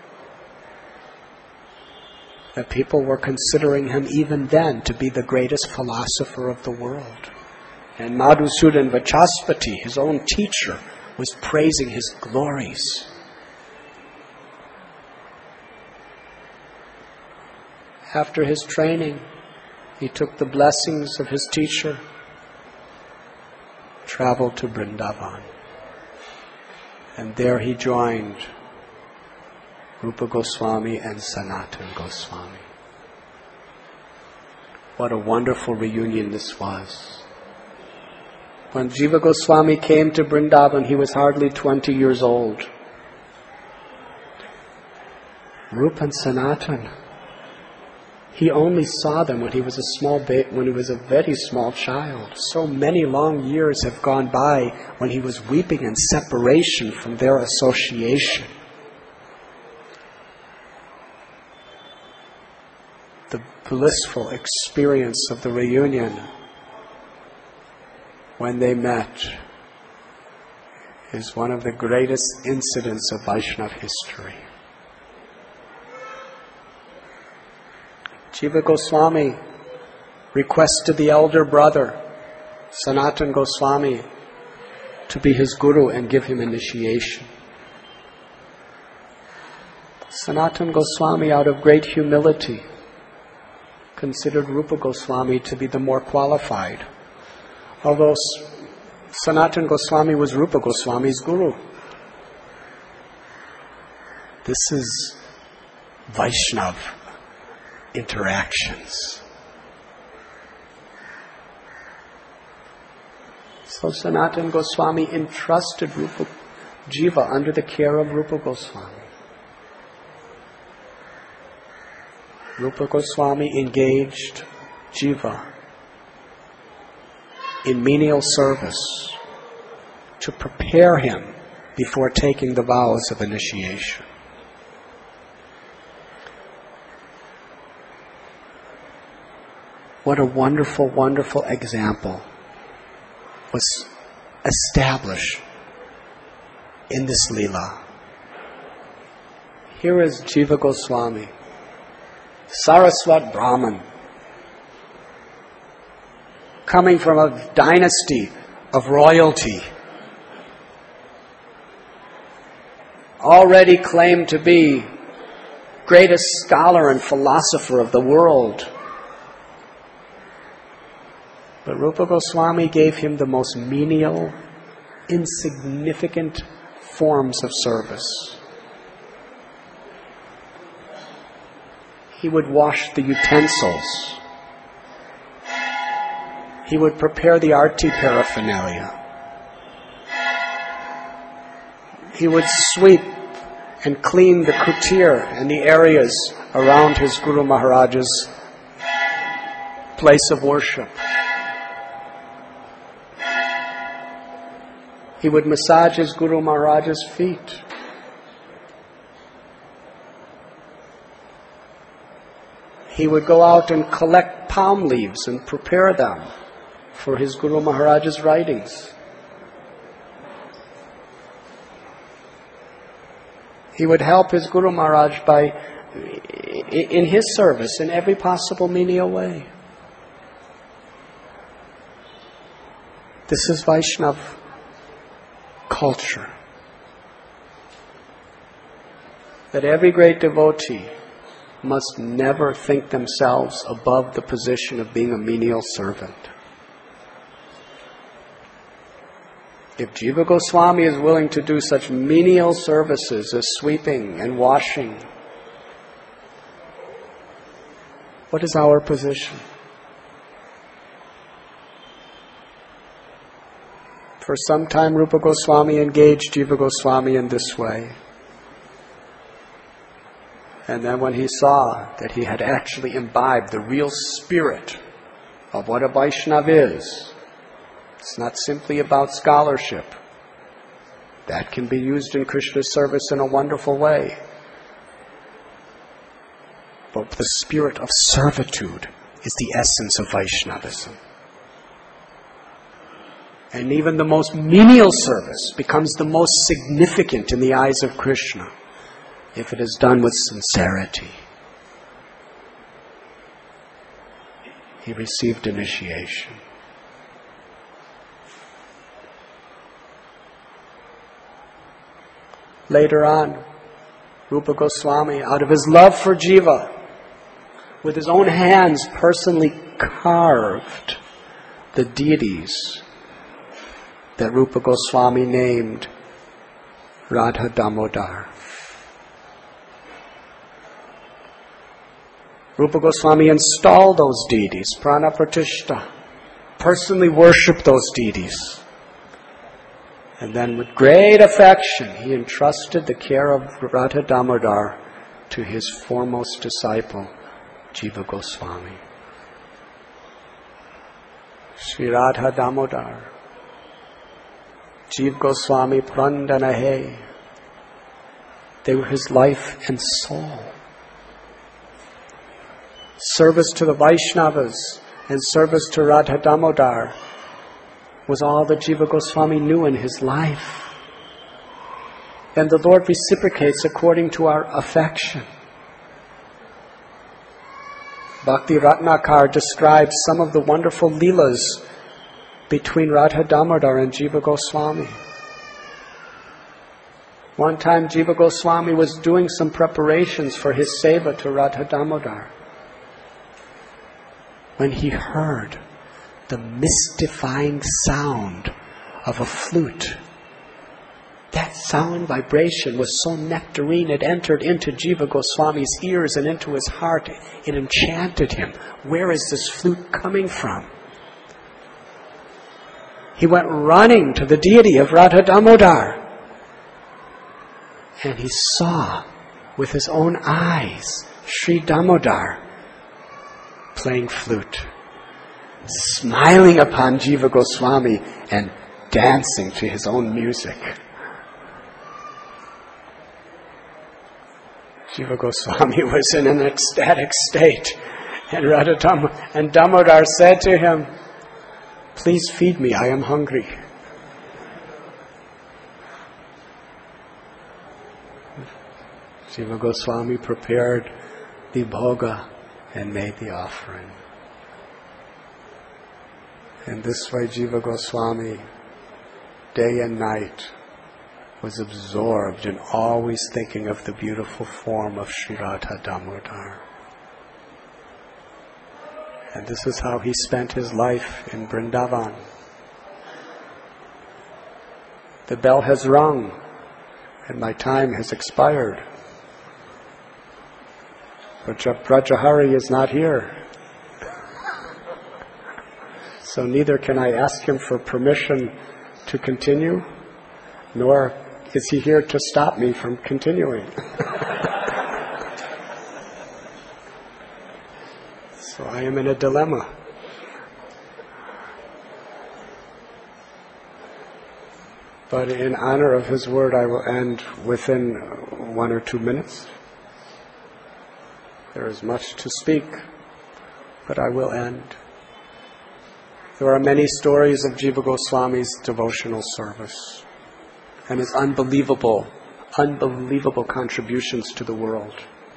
Speaker 1: that people were considering him even then to be the greatest philosopher of the world. And Madhusudan Vachaspati, his own teacher, was praising his glories. After his training, he took the blessings of his teacher, traveled to Vrindavan, and there he joined Rupa Goswami and Sanatana Goswami. What a wonderful reunion this was. When Jiva Goswami came to Vrindavan, he was hardly twenty years old. Rupa and Sanatana, he only saw them when he was a small ba- when he was a very small child. So many long years have gone by when he was weeping in separation from their association. The blissful experience of the reunion when they met is one of the greatest incidents of Vaishnava history. Jiva Goswami requested the elder brother, Sanatana Goswami, to be his guru and give him initiation. Sanatana Goswami, out of great humility, considered Rupa Goswami to be the more qualified, although Sanatana Goswami was Rupa Goswami's guru. This is Vaishnava interactions. So Sanatana Goswami entrusted Rupa Jiva under the care of Rupa Goswami. Rupa Goswami engaged Jiva in menial service to prepare him before taking the vows of initiation. What a wonderful, wonderful example was established in this Leela. Here is Jiva Goswami, Saraswat Brahman, coming from a dynasty of royalty, already claimed to be greatest scholar and philosopher of the world. But Rupa Goswami gave him the most menial, insignificant forms of service. He would wash the utensils. He would prepare the arti paraphernalia. He would sweep and clean the kutir and the areas around his Guru Maharaj's place of worship. He would massage his Guru Maharaj's feet. He would go out and collect palm leaves and prepare them for his Guru Maharaj's writings. He would help his Guru Maharaj by, in his service, in every possible menial way. This is Vaishnava culture. That every great devotee must never think themselves above the position of being a menial servant. If Jiva Goswami is willing to do such menial services as sweeping and washing, what is our position? For some time, Rupa Goswami engaged Jiva Goswami in this way. And then when he saw that he had actually imbibed the real spirit of what a Vaishnava is, it's not simply about scholarship. That can be used in Krishna's service in a wonderful way. But the spirit of servitude is the essence of Vaishnavism. And even the most menial service becomes the most significant in the eyes of Krishna if it is done with sincerity. He received initiation. Later on, Rupa Goswami, out of his love for Jiva, with his own hands personally carved the deities that Rupa Goswami named Radha Damodar. Rupa Goswami installed those deities, Prana Pratishta, personally worshipped those deities. And then with great affection, he entrusted the care of Radha Damodar to his foremost disciple, Jiva Goswami. Sri Radha Damodar, Jiva Goswami Prandanahe, they were his life and soul. Service to the Vaishnavas and service to Radha Damodar was all that Jiva Goswami knew in his life. and the Lord reciprocates according to our affection. Bhakti Ratnakar describes some of the wonderful leelas between Radha Damodar and Jiva Goswami. One time Jiva Goswami was doing some preparations for his seva to Radha Damodar when he heard the mystifying sound of a flute. That sound vibration was so nectarine, it entered into Jiva Goswami's ears and into his heart. It enchanted him. Where is this flute coming from? He went running to the deity of Radha Damodar. And he saw with his own eyes Sri Damodar playing flute, smiling upon Jiva Goswami and dancing to his own music. Jiva Goswami was in an ecstatic state, and Radha Dam- and Damodar said to him, "Please feed me, I am hungry." Jiva Goswami prepared the bhoga and made the offering. And this way Jiva Goswami, day and night, was absorbed in always thinking of the beautiful form of Sri Radha Damodar. And this is how he spent his life in Vrindavan. The bell has rung, and my time has expired. But Brajahari is not here. So neither can I ask him for permission to continue, nor is he here to stop me from continuing. So I am in a dilemma. But in honor of his word, I will end within one or two minutes. There is much to speak, but I will end. There are many stories of Jiva Goswami's devotional service and his unbelievable, unbelievable contributions to the world.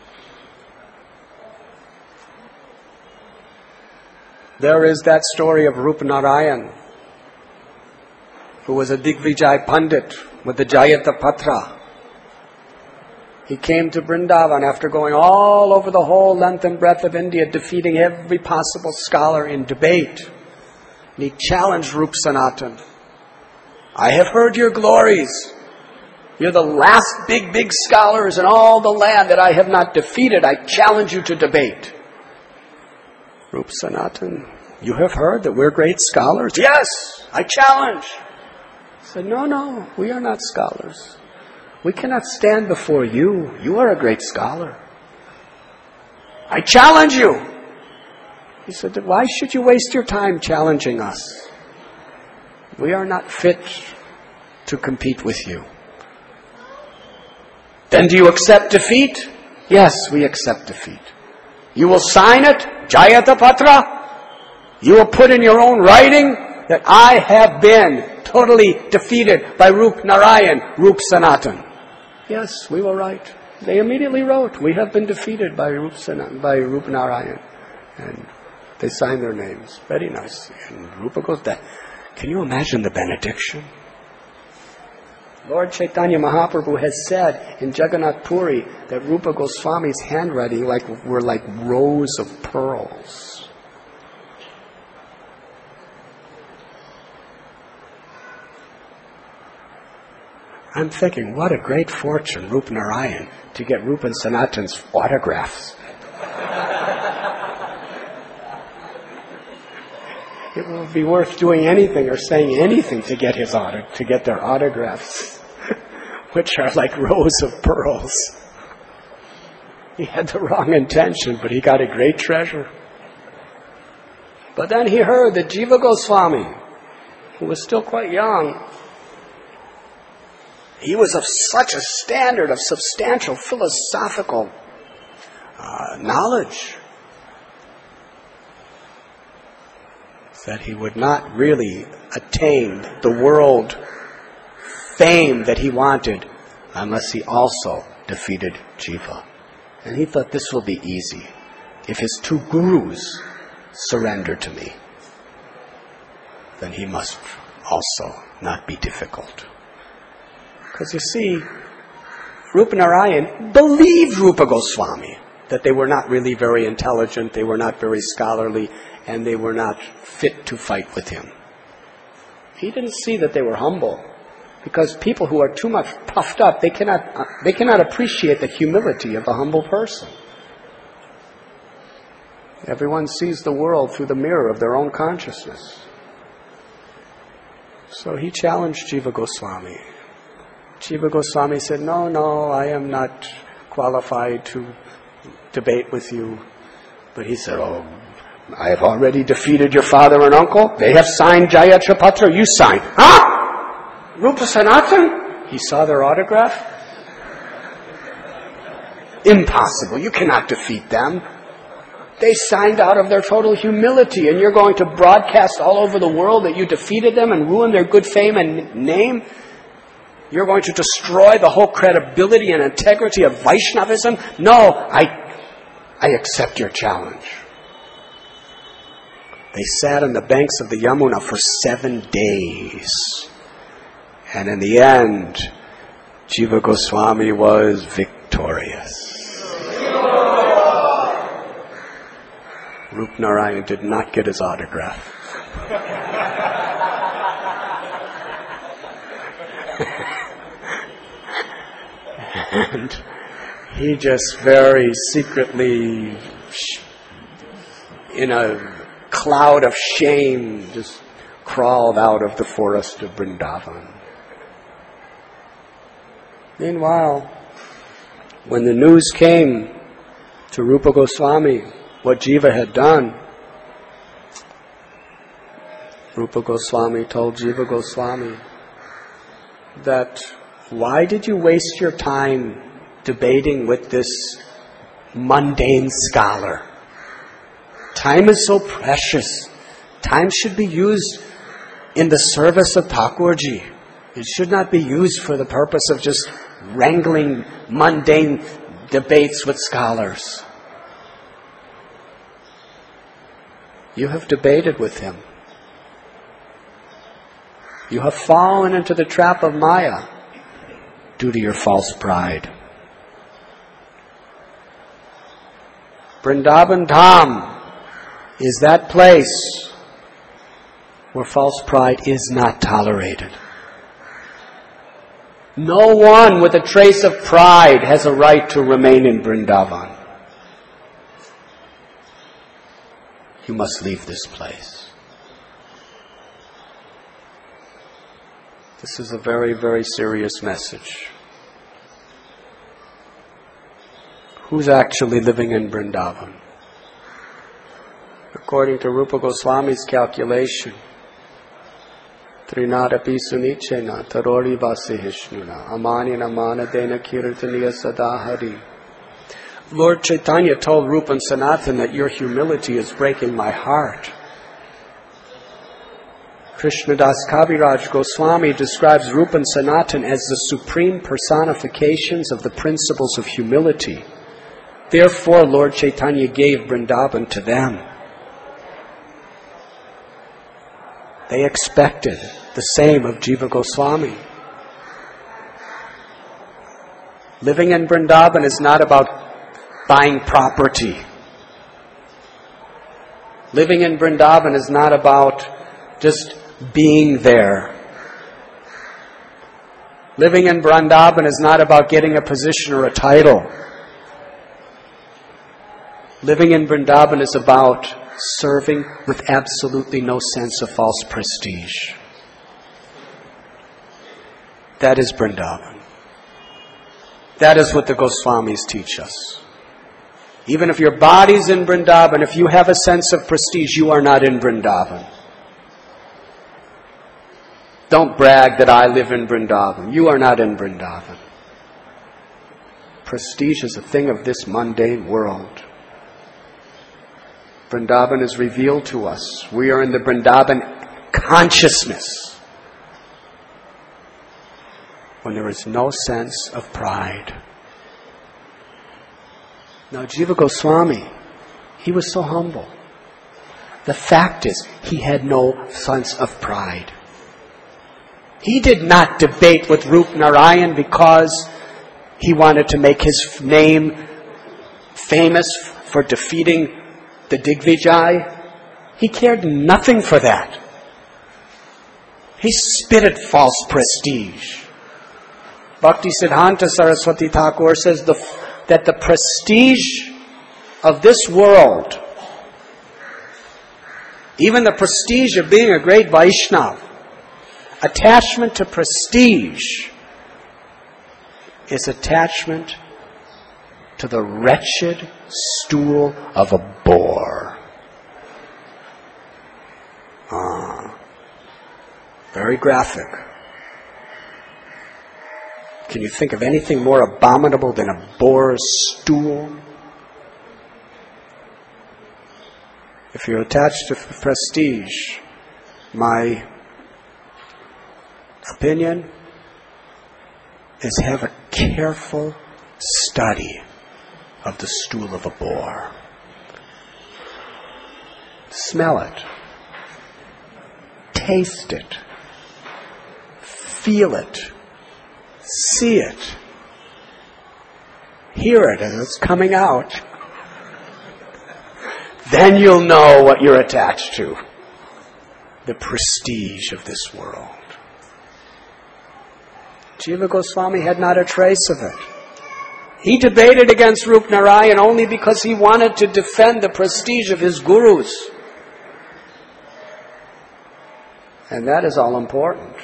Speaker 1: There is that story of Rup Narayan, who was a Digvijay Pandit with the Jayata Patra. He came to Vrindavan after going all over the whole length and breadth of India, defeating every possible scholar in debate. And he challenged Rup Sanatan. "I have heard your glories. You're the last big, big scholars in all the land that I have not defeated. I challenge you to debate." Rup Sanatan, "You have heard that we're great scholars?" "Yes, I challenge." He said, "No, no, we are not scholars. We cannot stand before you. You are a great scholar. I challenge you." He said, "Why should you waste your time challenging us? We are not fit to compete with you." "Then do you accept defeat?" "Yes, we accept defeat." "You will sign it, Jayata Patra? You will put in your own writing that I have been totally defeated by Rup Narayan, Rup Sanatan?" "Yes, we will write." They immediately wrote, "We have been defeated by Rup Sanatan, by Rup Narayan." And they signed their names. Very nice. And Rupa goes, that. Can you imagine the benediction? Lord Chaitanya Mahaprabhu has said in Jagannath Puri that Rupa Goswami's handwriting like were like rows of pearls. I'm thinking, what a great fortune, Rup Narayan, to get Rupa and Sanatan's autographs. It will be worth doing anything or saying anything to get his auto, to get their autographs, which are like rows of pearls. He had the wrong intention, but he got a great treasure. But then he heard that Jiva Goswami, who was still quite young, he was of such a standard of substantial philosophical uh, knowledge that he would not really attain the world fame that he wanted unless he also defeated Jiva. And he thought this will be easy. If his two gurus surrender to me, then he must also not be difficult. Because you see, Rupa Narayan believed Rupa Goswami, that they were not really very intelligent, they were not very scholarly, and they were not fit to fight with him. He didn't see that they were humble, because people who are too much puffed up, they cannot, uh, they cannot appreciate the humility of a humble person. Everyone sees the world through the mirror of their own consciousness. So he challenged Jiva Goswami. Jiva Goswami said, no, no, I am not qualified to debate with you. But he said, oh, I have already defeated your father and uncle. They have signed Jayatra Patra. You sign. Huh? Rupa Sanatan? He saw their autograph. Impossible. You cannot defeat them. They signed out of their total humility, and you're going to broadcast all over the world that you defeated them and ruin their good fame and name? You're going to destroy the whole credibility and integrity of Vaishnavism? No, I, I accept your challenge. They sat on the banks of the Yamuna for seven days. And in the end, Jiva Goswami was victorious. Rup Narayan did not get his autograph. And he just very secretly, in a cloud of shame, just crawled out of the forest of Vrindavan. Meanwhile, when the news came to Rupa Goswami what Jiva had done, Rupa Goswami told Jiva Goswami that, why did you waste your time debating with this mundane scholar? Time is so precious. Time should be used in the service of Thakurji. It should not be used for the purpose of just wrangling mundane debates with scholars. You have debated with him. You have fallen into the trap of Maya due to your false pride. Vrindavan Dham is that place where false pride is not tolerated. No one with a trace of pride has a right to remain in Vrindavan. You must leave this place. This is a very, very serious message. Who's actually living in Vrindavan? According to Rupa Goswami's calculation, Trinadapi sunichena tarori vasihishnuna amanina manadena kirtaniya sadahari. Lord Chaitanya told Rupa and Sanatan that your humility is breaking my heart. Krishnadas Kaviraj Goswami describes Rupa and Sanatan as the supreme personifications of the principles of humility. Therefore, Lord Chaitanya gave Vrindavan to them. They expected the same of Jiva Goswami. Living in Vrindavan is not about buying property. Living in Vrindavan is not about just being there. Living in Vrindavan is not about getting a position or a title. Living in Vrindavan is about serving with absolutely no sense of false prestige. That is Vrindavan. That is what the Goswamis teach us. Even if your body's in Vrindavan, if you have a sense of prestige, you are not in Vrindavan. Don't brag that I live in Vrindavan. You are not in Vrindavan. Prestige is a thing of this mundane world. Vrindavan is revealed to us. We are in the Vrindavan consciousness. when there is no sense of pride. Now, Jiva Goswami, he was so humble. The fact is, he had no sense of pride. He did not debate with Rup Narayan because he wanted to make his name famous for defeating the Digvijay. He cared nothing for that. He spitted false prestige. Bhakti Siddhanta Saraswati Thakur says the, that the prestige of this world, even the prestige of being a great Vaishnava, attachment to prestige is attachment to the wretched stool of a boar. Ah, very graphic. Can you think of anything more abominable than a boar's stool? If you're attached to prestige, my opinion is have a careful study of the stool of a boar. Smell it. Taste it. Feel it. See it. Hear it as it's coming out. Then you'll know what you're attached to. The prestige of this world. Jiva Goswami had not a trace of it. He debated against Rup Narayan only because he wanted to defend the prestige of his gurus. And that is all important.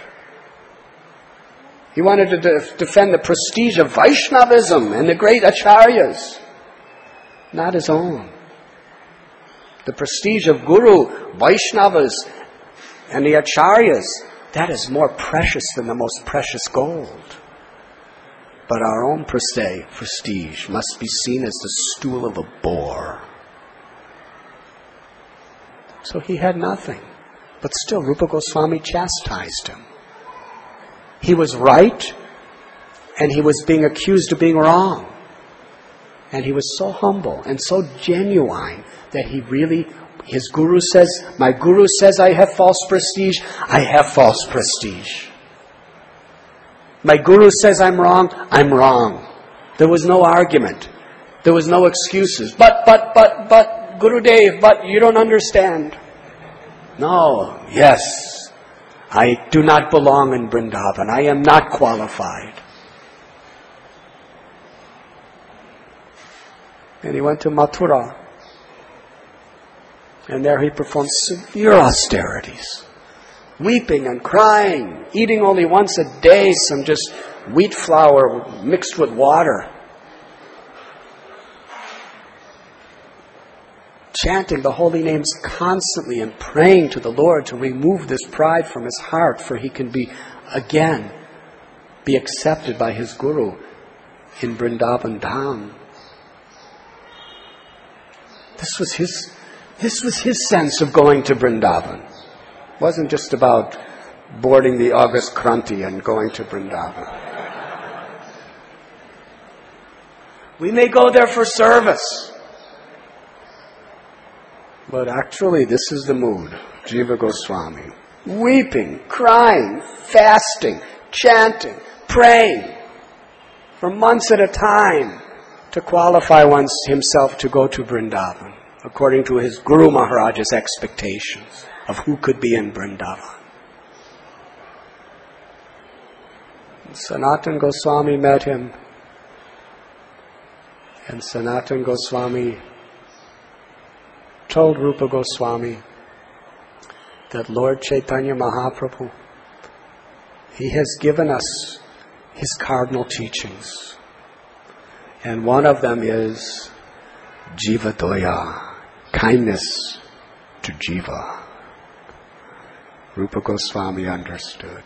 Speaker 1: He wanted to de- defend the prestige of Vaishnavism and the great acharyas, not his own. The prestige of Guru, Vaishnavas, and the acharyas, that is more precious than the most precious gold. But our own prestige must be seen as the stool of a boar. So he had nothing. But still, Rupa Goswami chastised him. He was right, and he was being accused of being wrong. And he was so humble and so genuine that he really, his guru says, my guru says I have false prestige, I have false prestige. My guru says I'm wrong, I'm wrong. There was no argument. There was no excuses. But, but, but, but, Gurudev, but you don't understand. No, yes, I do not belong in Vrindavan. I am not qualified. And he went to Mathura. And there he performed severe austerities. Weeping and crying, eating only once a day some just wheat flour mixed with water. Chanting the holy names constantly and praying to the Lord to remove this pride from his heart, for he can be, again, be accepted by his Guru in Vrindavan Dham. This was his, this was his sense of going to Vrindavan. It wasn't just about boarding the August Kranti and going to Vrindavan. We may go there for service. But actually, this is the mood. Jiva Goswami. Weeping, crying, fasting, chanting, praying for months at a time to qualify one's himself to go to Vrindavan, according to his Guru Maharaj's expectations of who could be in Vrindavan. Sanatan Goswami met him, and Sanatan Goswami told Rupa Goswami that Lord Chaitanya Mahaprabhu, he has given us his cardinal teachings. And one of them is Jiva Doya, kindness to Jiva. Rupa Goswami understood.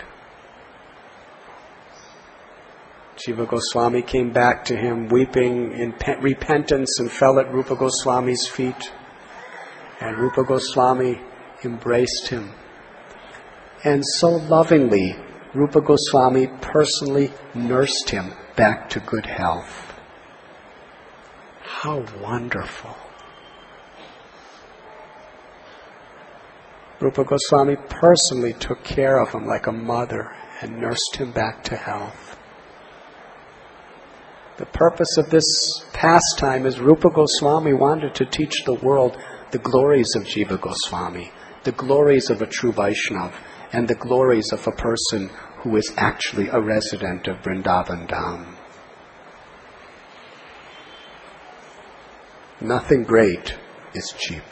Speaker 1: Jiva Goswami came back to him weeping in repentance and fell at Rupa Goswami's feet. And Rupa Goswami embraced him and so lovingly Rupa Goswami personally nursed him back to good health. How wonderful. Rupa Goswami personally took care of him like a mother and nursed him back to health. The purpose of this pastime is Rupa Goswami wanted to teach the world the glories of Jiva Goswami, the glories of a true Vaishnava, and the glories of a person who is actually a resident of Vrindavan Dham. Nothing great is cheap.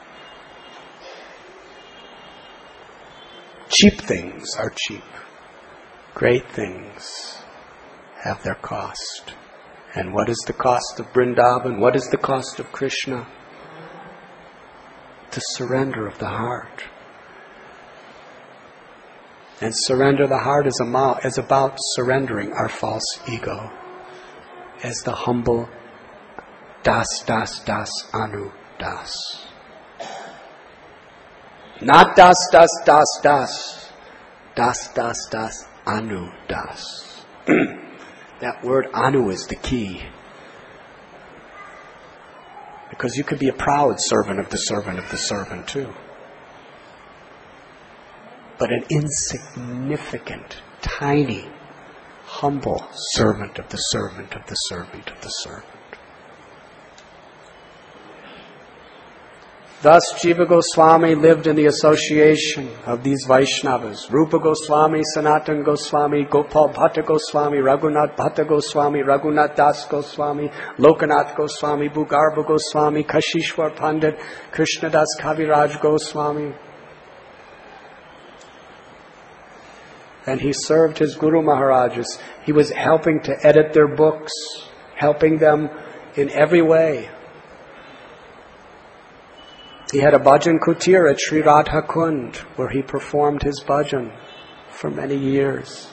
Speaker 1: Cheap things are cheap. Great things have their cost. And what is the cost of Vrindavan? What is the cost of Krishna? The surrender of the heart. And surrender the heart is about, is about surrendering our false ego as the humble Das, Das, Das, Anu, Das. Not Das, Das, Das, Das. Das, Das, Das, Anu, Das. That word Anu is the key. Because you could be a proud servant of the servant of the servant too. But an insignificant, tiny, humble servant of the servant of the servant of the servant. Thus, Jiva Goswami lived in the association of these Vaishnavas. Rupa Goswami, Sanatana Goswami, Gopal Bhatta Goswami, Raghunath Bhatta Goswami, Raghunath Das Goswami, Lokanath Goswami, Bhugarbha Goswami, Kashishwar Pandit, Krishnadas Kaviraj Goswami. And he served his Guru Maharajas. He was helping to edit their books, helping them in every way. He had a bhajan kutir at Sri Radha Kund where he performed his bhajan for many years.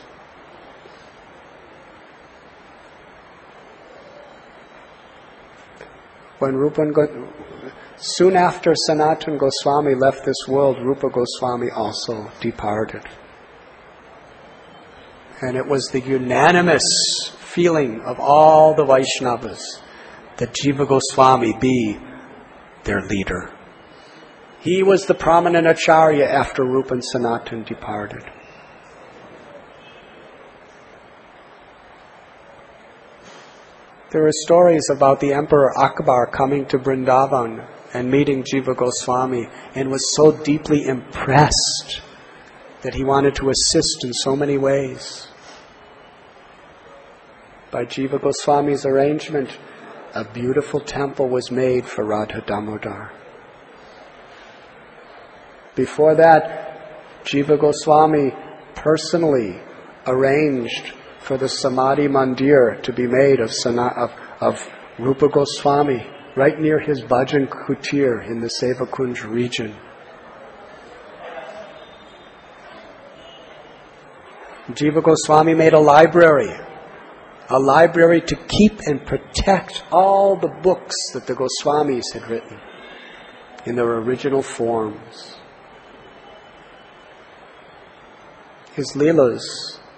Speaker 1: When Rupa soon after Sanatana Goswami left this world, Rupa Goswami also departed. And it was the unanimous feeling of all the Vaishnavas that Jiva Goswami be their leader. He was the prominent acharya after Rupa and Sanatana departed. There are stories about the Emperor Akbar coming to Vrindavan and meeting Jiva Goswami and was so deeply impressed that he wanted to assist in so many ways. By Jiva Goswami's arrangement, a beautiful temple was made for Radha Damodar. Before that, Jiva Goswami personally arranged for the Samadhi Mandir to be made of, Sana, of, of Rupa Goswami right near his bhajan kutir in the Sevakunj region. Jiva Goswami made a library, a library to keep and protect all the books that the Goswamis had written in their original forms. His leelas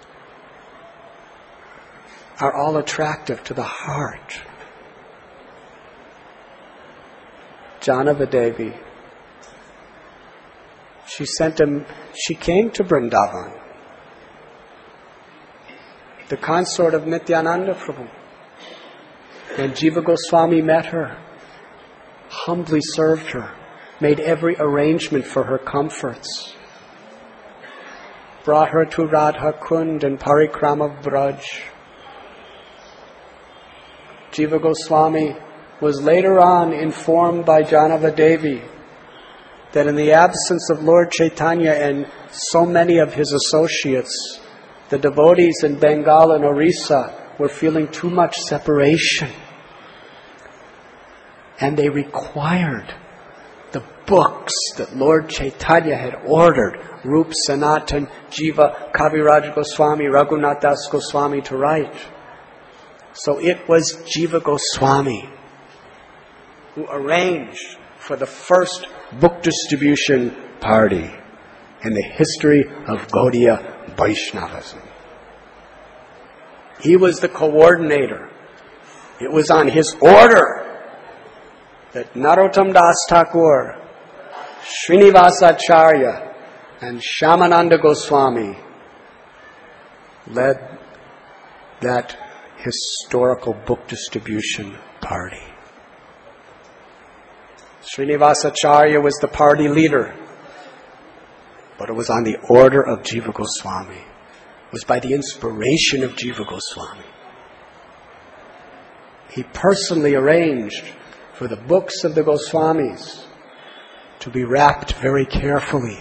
Speaker 1: are all attractive to the heart. Janavadevi, she sent him, she came to Vrindavan, the consort of Nityananda Prabhu. And Jiva Goswami met her, humbly served her, made every arrangement for her comforts, brought her to Radha Kund and Parikrama Braj. Jiva Goswami was later on informed by Janavadevi that in the absence of Lord Chaitanya and so many of his associates, the devotees in Bengal and Orissa were feeling too much separation. And they required the books that Lord Chaitanya had ordered Rup, Sanatan, Jiva, Kaviraj Goswami, Raghunath Das Goswami to write. So it was Jiva Goswami who arranged for the first book distribution party in the history of Gaudiya Vaishnavism. He was the coordinator. It was on his order that Narottam Das Thakur, Srinivasacharya, and Shyamananda Goswami led that historical book distribution party. Srinivasacharya was the party leader, but it was on the order of Jiva Goswami. It was by the inspiration of Jiva Goswami. He personally arranged for the books of the Goswamis to be wrapped very carefully.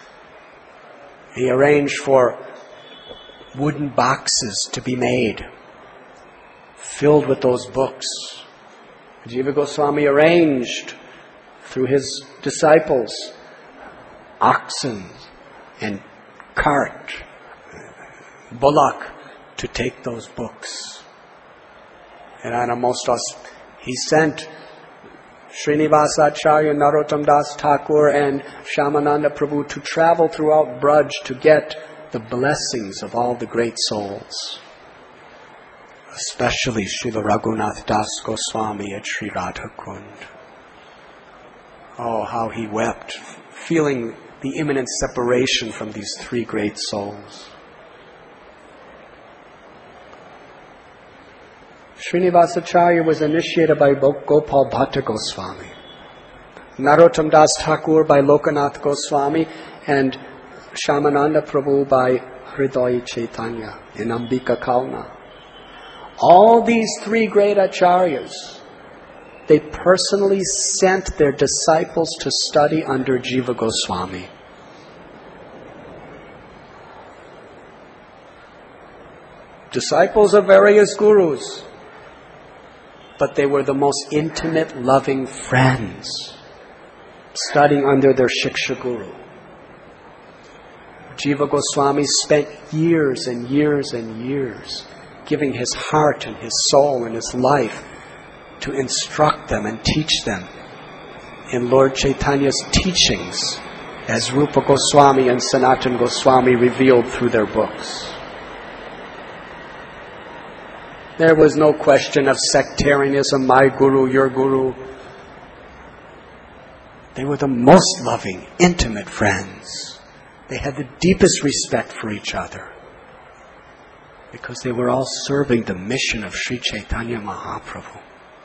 Speaker 1: He arranged for wooden boxes to be made, filled with those books. Jiva Goswami arranged through his disciples oxen and cart, bullock, to take those books. And on a most aus- he sent Srinivasacharya, Narottam Das Thakur, and Shyamananda Prabhu to travel throughout Braj to get the blessings of all the great souls, especially Srila Raghunath Das Goswami at Sri Radha Kund. Oh, how he wept, feeling the imminent separation from these three great souls. Srinivasacharya was initiated by Gopal Bhatta Goswami, Narottam Das Thakur by Lokanath Goswami, and Shyamananda Prabhu by Hriday Chaitanya in Ambika Kalna. All these three great acharyas, they personally sent their disciples to study under Jiva Goswami. Disciples of various gurus, but they were the most intimate, loving friends, studying under their Shiksha Guru. Jiva Goswami spent years and years and years giving his heart and his soul and his life to instruct them and teach them in Lord Chaitanya's teachings, as Rupa Goswami and Sanatan Goswami revealed through their books. There was no question of sectarianism, my guru, your guru. They were the most loving, intimate friends. They had the deepest respect for each other because they were all serving the mission of Sri Chaitanya Mahaprabhu.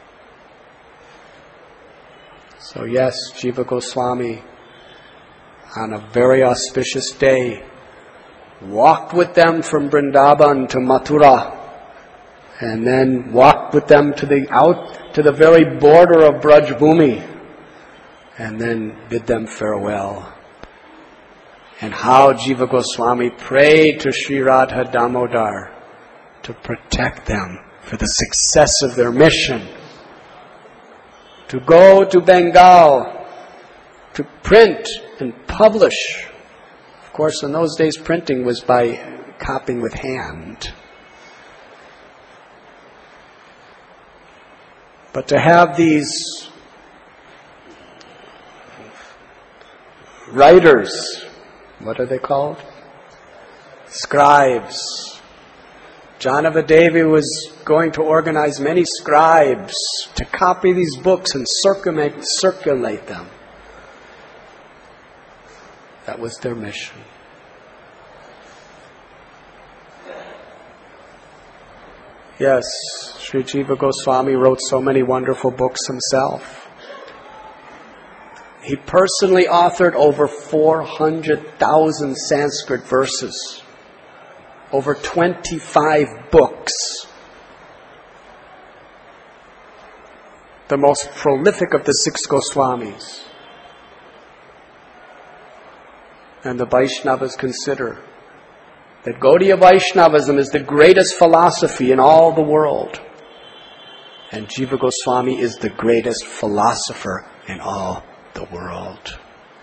Speaker 1: So yes, Jiva Goswami, on a very auspicious day, walked with them from Vrindavan to Mathura, and then walked with them to the out to the very border of Braj Bhumi, and then bid them farewell. And how Jiva Goswami prayed to Sri Radha Damodar to protect them for the success of their mission, to go to Bengal, to print and publish. Of course, in those days, printing was by copying with hand. But to have these writers, what are they called? Scribes. Janavadevi was going to organize many scribes to copy these books and circulate, circulate them. That was their mission. Yes, Sri Jiva Goswami wrote so many wonderful books himself. He personally authored over four hundred thousand Sanskrit verses, over twenty-five books. The most prolific of the six Goswamis. And the Vaishnavas consider that Gaudiya Vaishnavism is the greatest philosophy in all the world. And Jiva Goswami is the greatest philosopher in all the world.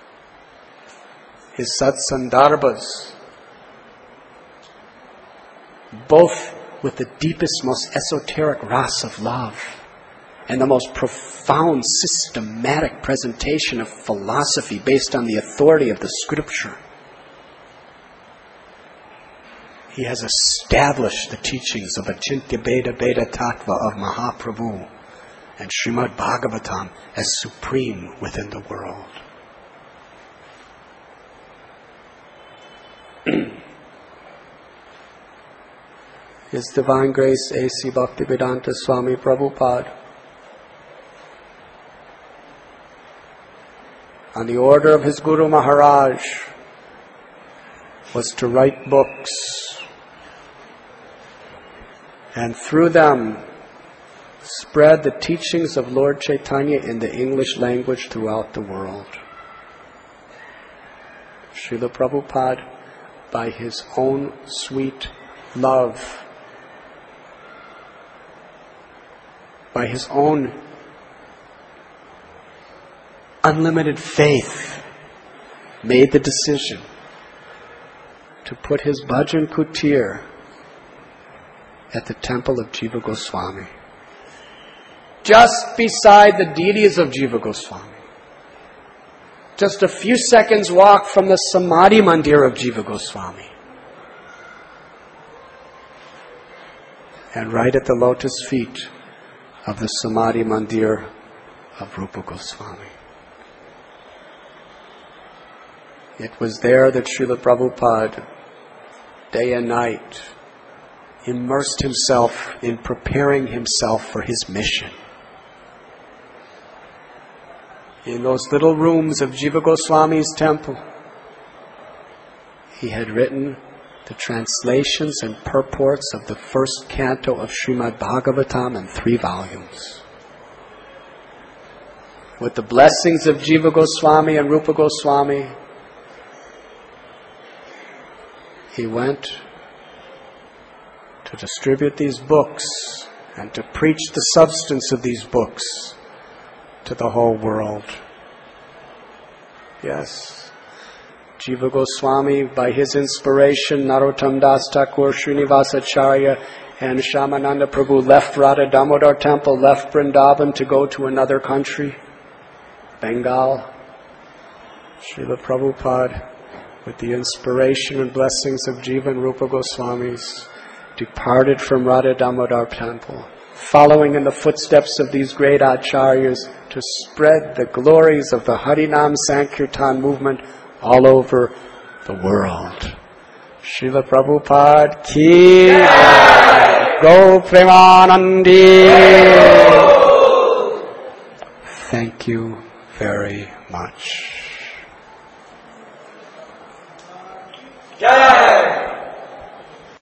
Speaker 1: His Satsandarbhas, both with the deepest, most esoteric rasa of love and the most profound, systematic presentation of philosophy based on the authority of the scripture, He has established the teachings of Achintya Bheda Bheda Tattva of Mahaprabhu and Srimad Bhagavatam as supreme within the world. His Divine Grace A C Bhaktivedanta Swami Prabhupada, on the order of his Guru Maharaj, was to write books and through them spread the teachings of Lord Chaitanya in the English language throughout the world. Srila Prabhupada, by his own sweet love, by his own unlimited faith, made the decision to put his bhajan kutir at the temple of Jiva Goswami, just beside the deities of Jiva Goswami. Just a few seconds walk from the Samadhi Mandir of Jiva Goswami. And right at the lotus feet of the Samadhi Mandir of Rupa Goswami. It was there that Srila Prabhupada, day and night, immersed himself in preparing himself for his mission. In those little rooms of Jiva Goswami's temple, he had written the translations and purports of the first canto of Srimad Bhagavatam in three volumes. With the blessings of Jiva Goswami and Rupa Goswami, he went to distribute these books and to preach the substance of these books to the whole world. Yes, Jiva Goswami, by his inspiration, Narottam Das Thakur, Srinivasacharya, and Shyamananda Prabhu left Radha Damodar temple, left Vrindavan to go to another country, Bengal. Srila Prabhupada, with the inspiration and blessings of Jiva and Rupa Goswamis, departed from Radha Damodar temple, following in the footsteps of these great acharyas to spread the glories of the Harinam Sankirtan movement all over the world. Srila Prabhupada ki jai. Go Premanandi. Thank you very much.